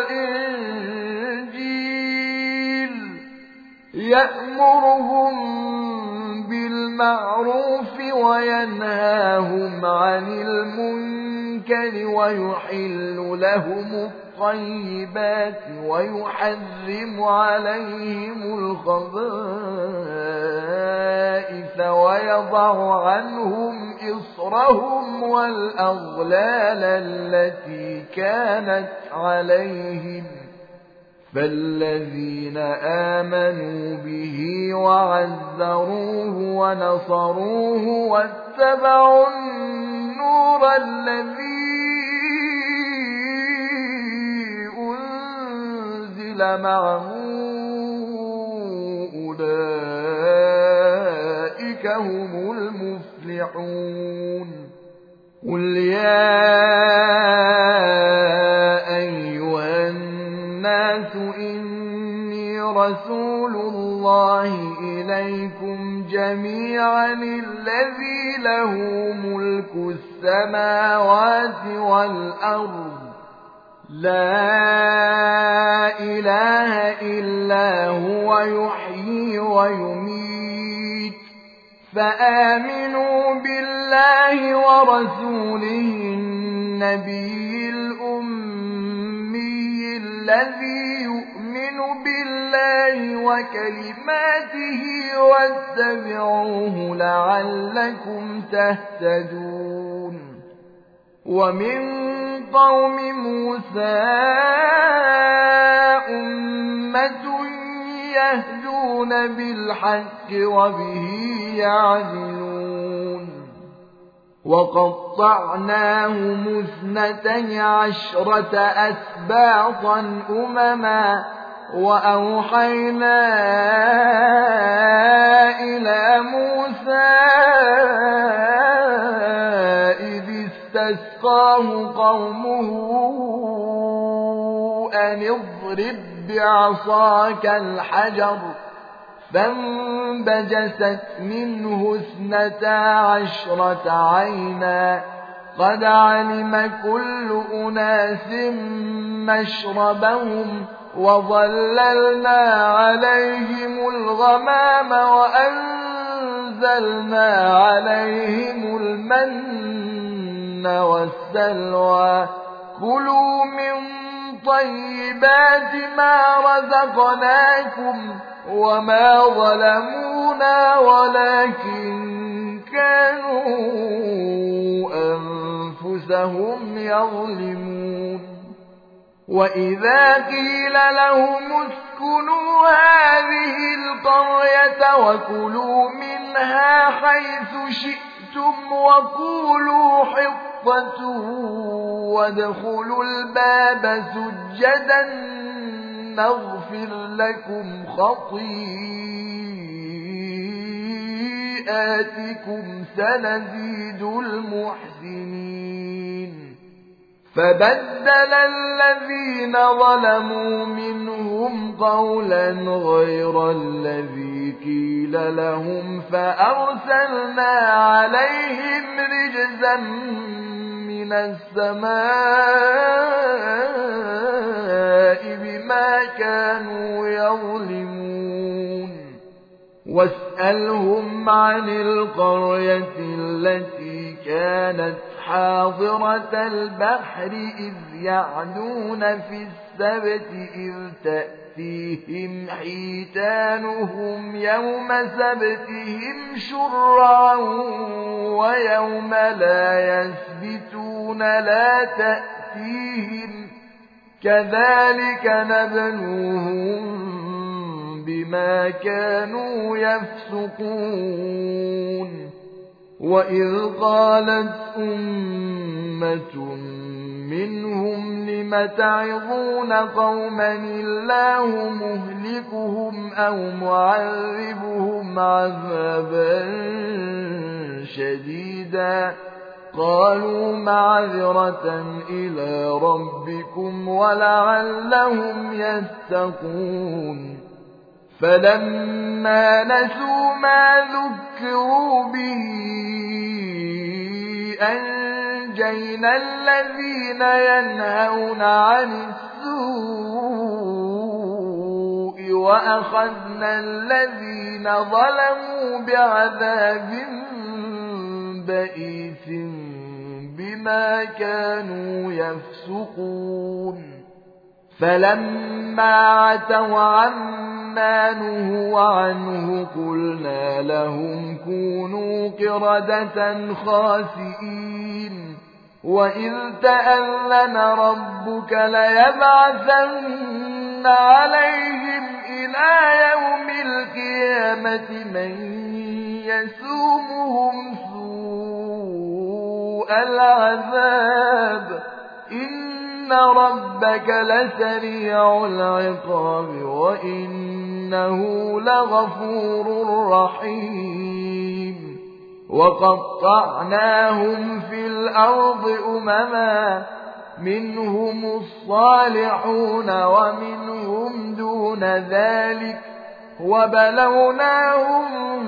والإنجيل يأمرهم بالمعروف وينهاهم عن المنكر ويحل لهم الطيبات ويحرم عليهم الخبائث ويضع عنهم إصرهم والأغلال التي كانت عليهم فالذين آمنوا به وعزروه ونصروه واتبعوا النور الذي أنزل معه أولئك هم المفلحون. قل يا أيها الناس إني رسول الله إليكم جميعا الذي له ملك السماوات والأرض لا إله إلا هو يحيي ويميت فآمنوا بالله ورسوله النبي الأمي الذي يؤمن بالله وكلماته واتبعوه لعلكم تهتدون. ومن قوم موسى أمة يهدون بالحق وبه يعدلون. وقطعناهم اثنتي عشرة أسباطا أمما وأوحينا إلى موسى إذ استسقاه قومه أن اضرب بعصاك الحجر فانبجست منه اثنتا عشرة عينا قد علم كل أناس مشربهم وظللنا عليهم الغمام وأنزلنا عليهم المن والسلوى كلوا من طيبات ما رزقناكم وما ظلمونا ولكن كانوا أنفسهم يظلمون وإذا قيل لهم اسكنوا هذه القرية وكلوا منها حيث شئتم وقولوا حطة وادخلوا الباب سجدا نغفر لكم خطيئاتكم سنزيد المحسنين فبدل الذين ظلموا منهم قولا غير الذي قيل لهم فأرسلنا عليهم رجزا من السماء بما كانوا يظلمون واسألهم عن القرية التي كانت حاضرة البحر إذ يعدون في السبت إذ تأتيهم حيتانهم يوم سبتهم شرعا ويوم لا يسبتون لا تأتيهم كذلك نبلوهم بما كانوا يفسقون وإذ قالت أمة منهم لم تعظون قوما الله مهلكهم أو معذبهم عذابا شديدا قالوا معذرة إلى ربكم ولعلهم يتقون فلما نسوا ما ذكروا به أنجينا الذين ينهون عن السوء وأخذنا الذين ظلموا بعذاب بئيس بما كانوا يفسقون فلما عتوا عما نهوا عنه قلنا لهم كونوا قردة خاسئين وإذ تأذن ربك ليبعثن عليهم إلى يوم القيامة من يسومهم سوء العذاب إن ربك لسريع العقاب وإنه لغفور رحيم وقطعناهم في الأرض أمما منهم الصالحون ومنهم دون ذلك وبلوناهم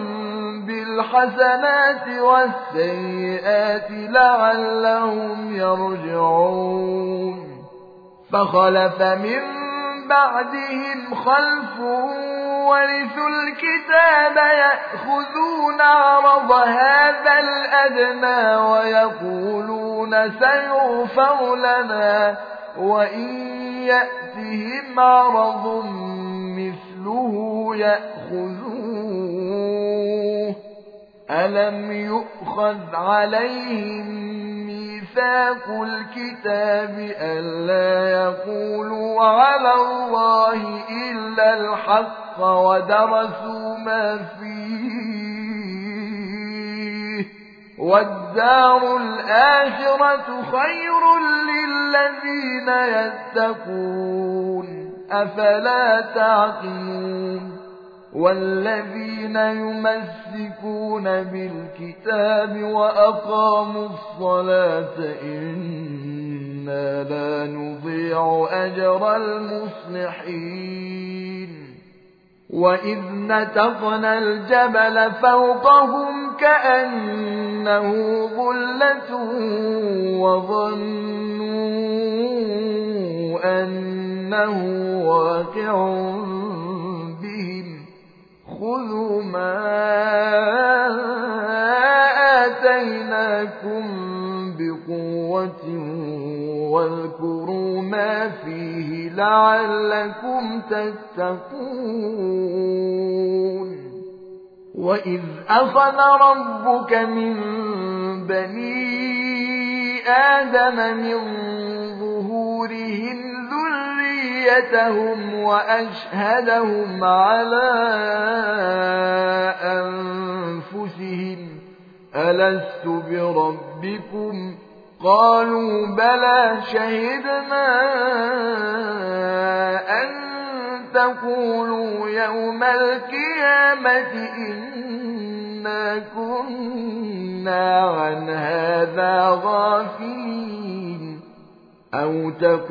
بالحسنات والسيئات لعلهم يرجعون فخلف من بعدهم خلف ورثوا الكتاب يأخذون عرض هذا الأدنى ويقولون سيغفر لنا وإن يأتهم عرض مثله يأخذوه ألم يؤخذ عليهم ميثاق الكتاب ألا يقولوا على الله إلا الحق ودرسوا ما فيه والدار الآخرة خير للذين يتقون أفلا تعقلون والذين يمسكون بالكتاب وأقاموا الصلاة إن إنا لا نضيع أجر المصلحين وإذ نتقنا الجبل فوقهم كأنه ظلة وظنوا أنه واقع بهم خذوا ما آتيناكم بقوة واذكروا ما فيه لعلكم تتقون وإذ أخذ ربك من بني آدم من ظهورهم ذريتهم وأشهدهم على أنفسهم ألست بربكم قالوا بلى شهدنا أن تقولوا يوم القيامة إنا كنا عن هذا غافلين أو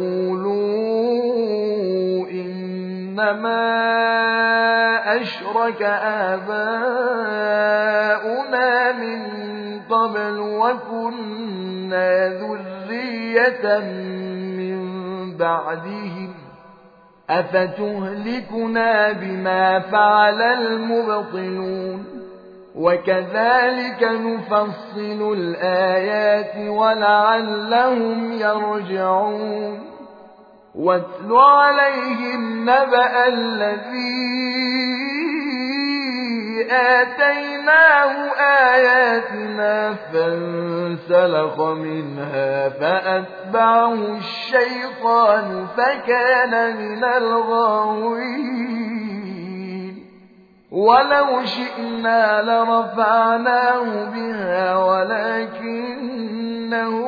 تقولوا إنما أشرك آباؤنا من قبل وكنا ذرية من بعدهم أفتهلكنا بما فعل المبطلون وكذلك نفصل الآيات ولعلهم يرجعون واتل عليهم نبأ الذي آتيناه آياتنا فانسلخ منها فأتبعه الشيطان فكان من الغاوين ولو شئنا لرفعناه بها ولكنه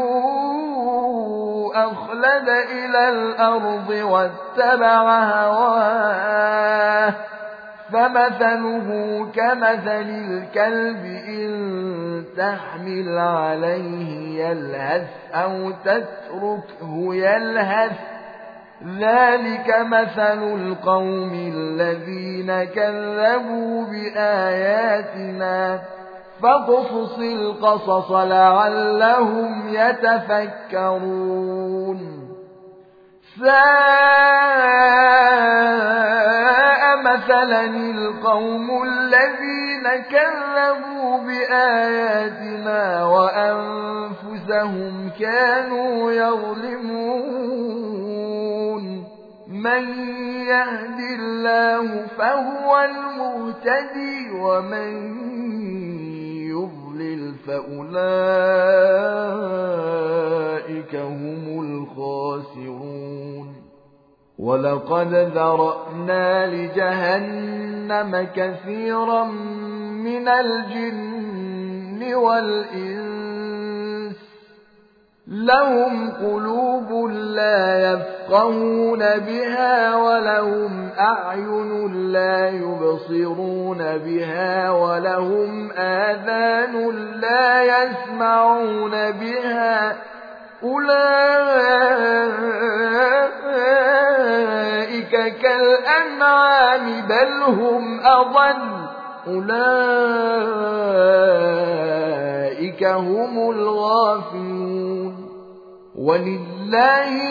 أخلد إلى الأرض واتبع هواه فمثله كمثل الكلب إن تحمل عليه يلهث أو تتركه يلهث ذلك مثل القوم الذين كذبوا بآياتنا فاقصص القصص لعلهم يتفكرون ساء مثلا القوم الذين كذبوا بآياتنا وأنفسهم كانوا يظلمون من يهد الله فهو المهتدي ومن يضلل فأولئك هم الخاسرون ولقد ذرأنا لجهنم كثيرا من الجن والإنس لهم قلوب لا يفقهون بها ولهم أعين لا يبصرون بها ولهم آذان لا يسمعون بها أولئك كالأنعام بل هم أضل أولئك هم الغافلون ولله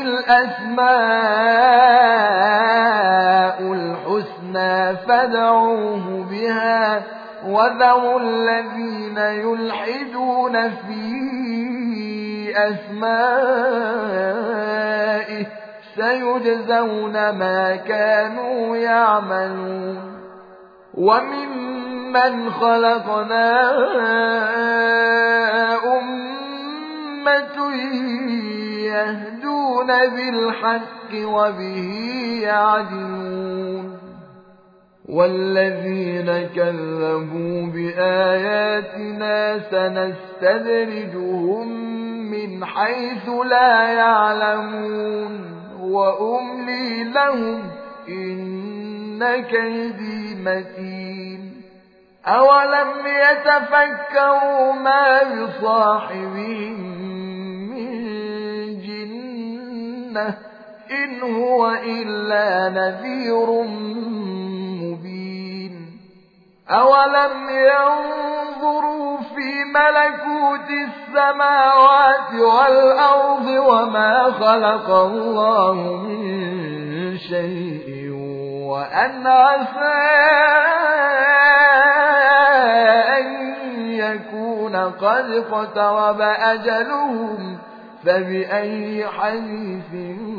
الأسماء الحسنى فادعوه بها وذروا الذين يلحدون في أسمائه سيجزون ما كانوا يعملون وممن خلقنا أمة يهدون بالحق وبه يعدلون والذين كذبوا بآياتنا سنستدرجهم من حيث لا يعلمون وأملي لهم إن كيدي متين أولم يتفكروا ما بصاحبهم من جنة الجنة إن هو إلا نذير مبين أولم ينظروا في ملكوت السماوات والأرض وما خلق الله من شيء وأن عسى أن يكون قد اقترب أجلهم فبأي حديث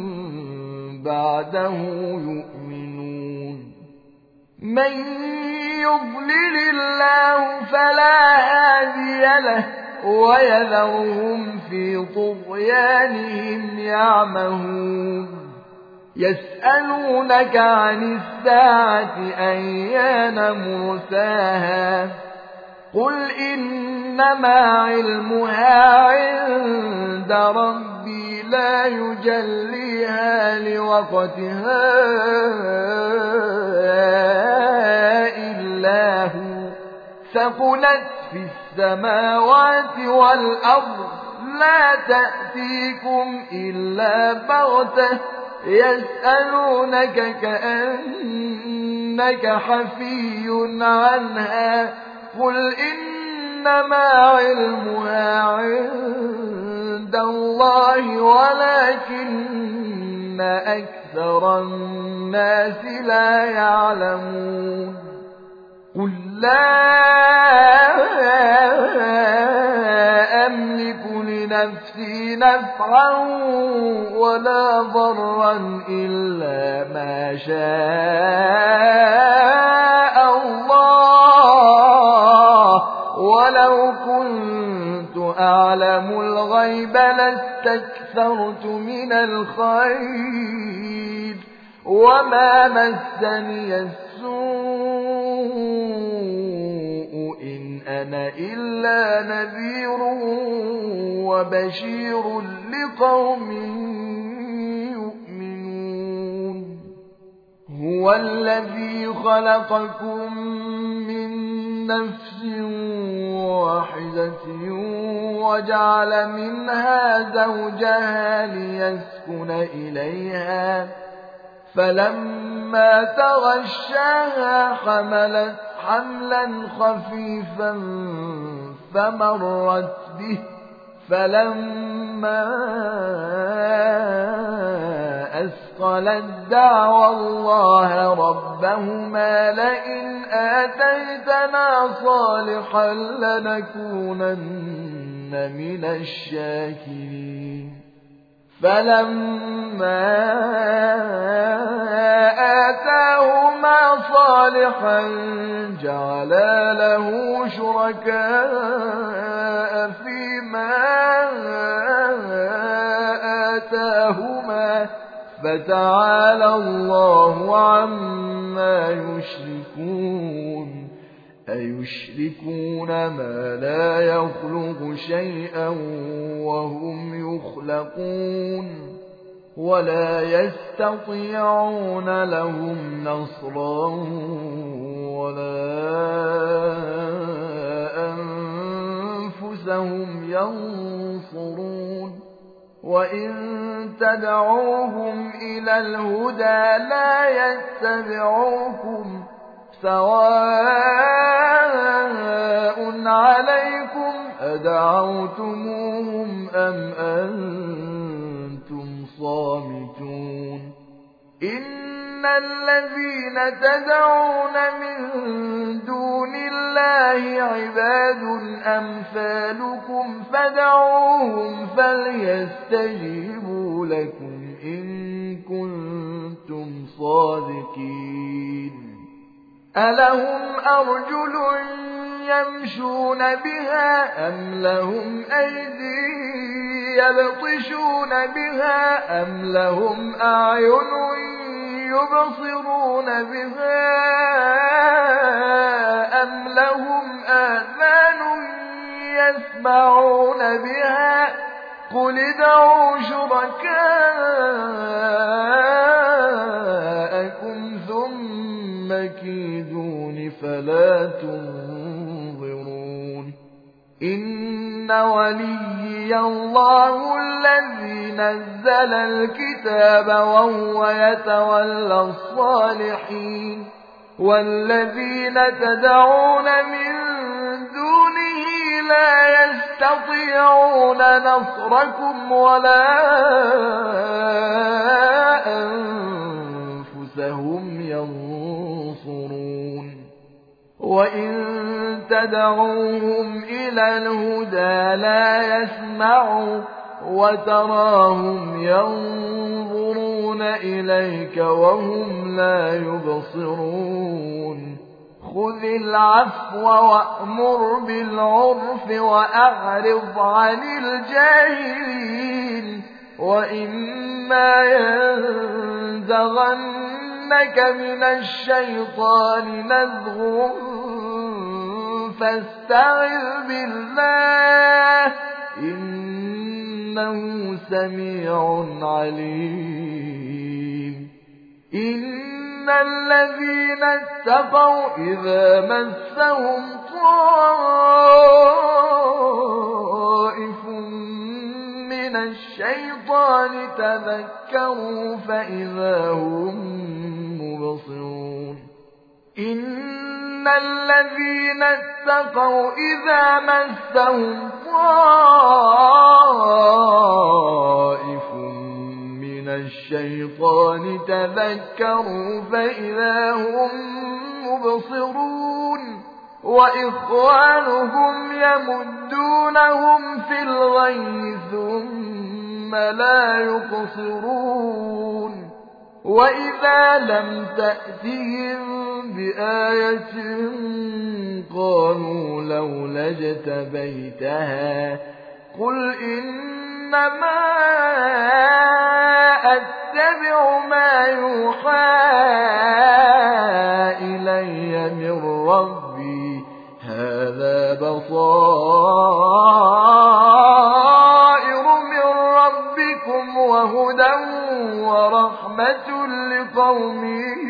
بعده يؤمنون من يضلل الله فلا هادي له ويذرهم في طغيانهم يعمهون يسألونك عن الساعة أيان مرساها قل إنما علمها عند ربي لا يجليها لوقتها إلا هو ثقلت في السماوات والأرض لا تأتيكم إلا بغتة يسألونك كأنك حفي عنها قل إنما علمها عند الله ولكن أكثر الناس لا يعلمون قل لا أملك لنفسي نفعا ولا ضرا إلا ما شاء الله ولو كنت أعلم الغيب لاستكثرت من الخير وما مسني السوء إن أنا إلا نذير وبشير لقوم يؤمنون هو الذي خلقكم من نفس واحدة وجعل منها زوجها ليسكن إليها فلما تغشاها حملت حملا خفيفا فمرت به فلما أثقلت دعوى الله ربهما لئن آتيتنا صالحا لنكونن من الشاكرين فلما آتاهما صالحا جعلا له شركاء فيما آتاهما فتعالى الله عما يشركون أيشركون ما لا يخلق شيئا وهم يخلقون ولا يستطيعون لهم نصرا ولا أنفسهم ينصرون وإن تدعوهم إلى الهدى لا يتبعوكم سواء عليكم أدعوتموهم أم أنتم صامتون إن الذين تدعون من دون الله عباد أمثالكم فدعوهم فليستجيبوا لكم إن كنتم صادقين ألهم أرجل يمشون بها أم لهم أيدي يبطشون بها أم لهم أعين يبصرون بها أم لهم آذان يسمعون بها قل ادعوا شركاءكم ثم كيدون فلا تنظرون إن وليي الله الذي نزل الكتاب وهو يتولى الصالحين والذين تدعون من دونه لا يستطيعون نصركم ولا أنفسهم ينصرون وإن تدعوهم إلى الهدى لا يسمعوا وتراهم ينظرون إليك وهم لا يبصرون خذ العفو وأمر بالعرف وأعرض عن الجاهلين وإما ينزغنك من الشيطان نزغ فاستعذ بالله إنه سميع عليم إن الذين اتقوا إذا مسهم طائف من الشيطان تذكروا فإذا هم مبصرون إن الذين اتقوا إذا مسهم طائف من الشيطان تذكروا فإذا هم مبصرون وإخوانهم يمدونهم في الغي ثم لا يقصرون وإذا لم تأتهم بآية قالوا لولا اجتبيتها قل إنما أتبع ما يوحى إلي من ربي هذا بصائر من ربكم وهدى ورحمة لقوم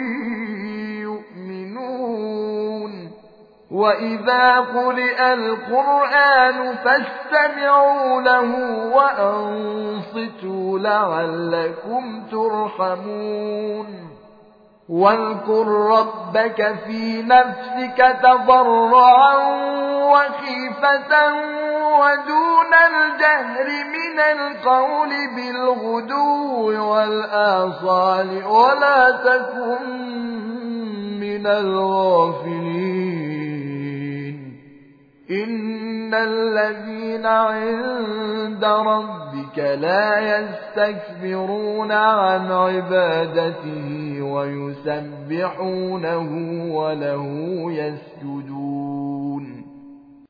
يؤمنون وإذا قرئ القرآن فاستمعوا له وأنصتوا لعلكم ترحمون واذكر ربك في نفسك تضرعا وخيفة ودون الجهر من القول بالغدو والآصال ولا تكن من الغافلين إن الذين عند ربك لا يستكبرون عن عبادته ويسبحونه وله يسجدون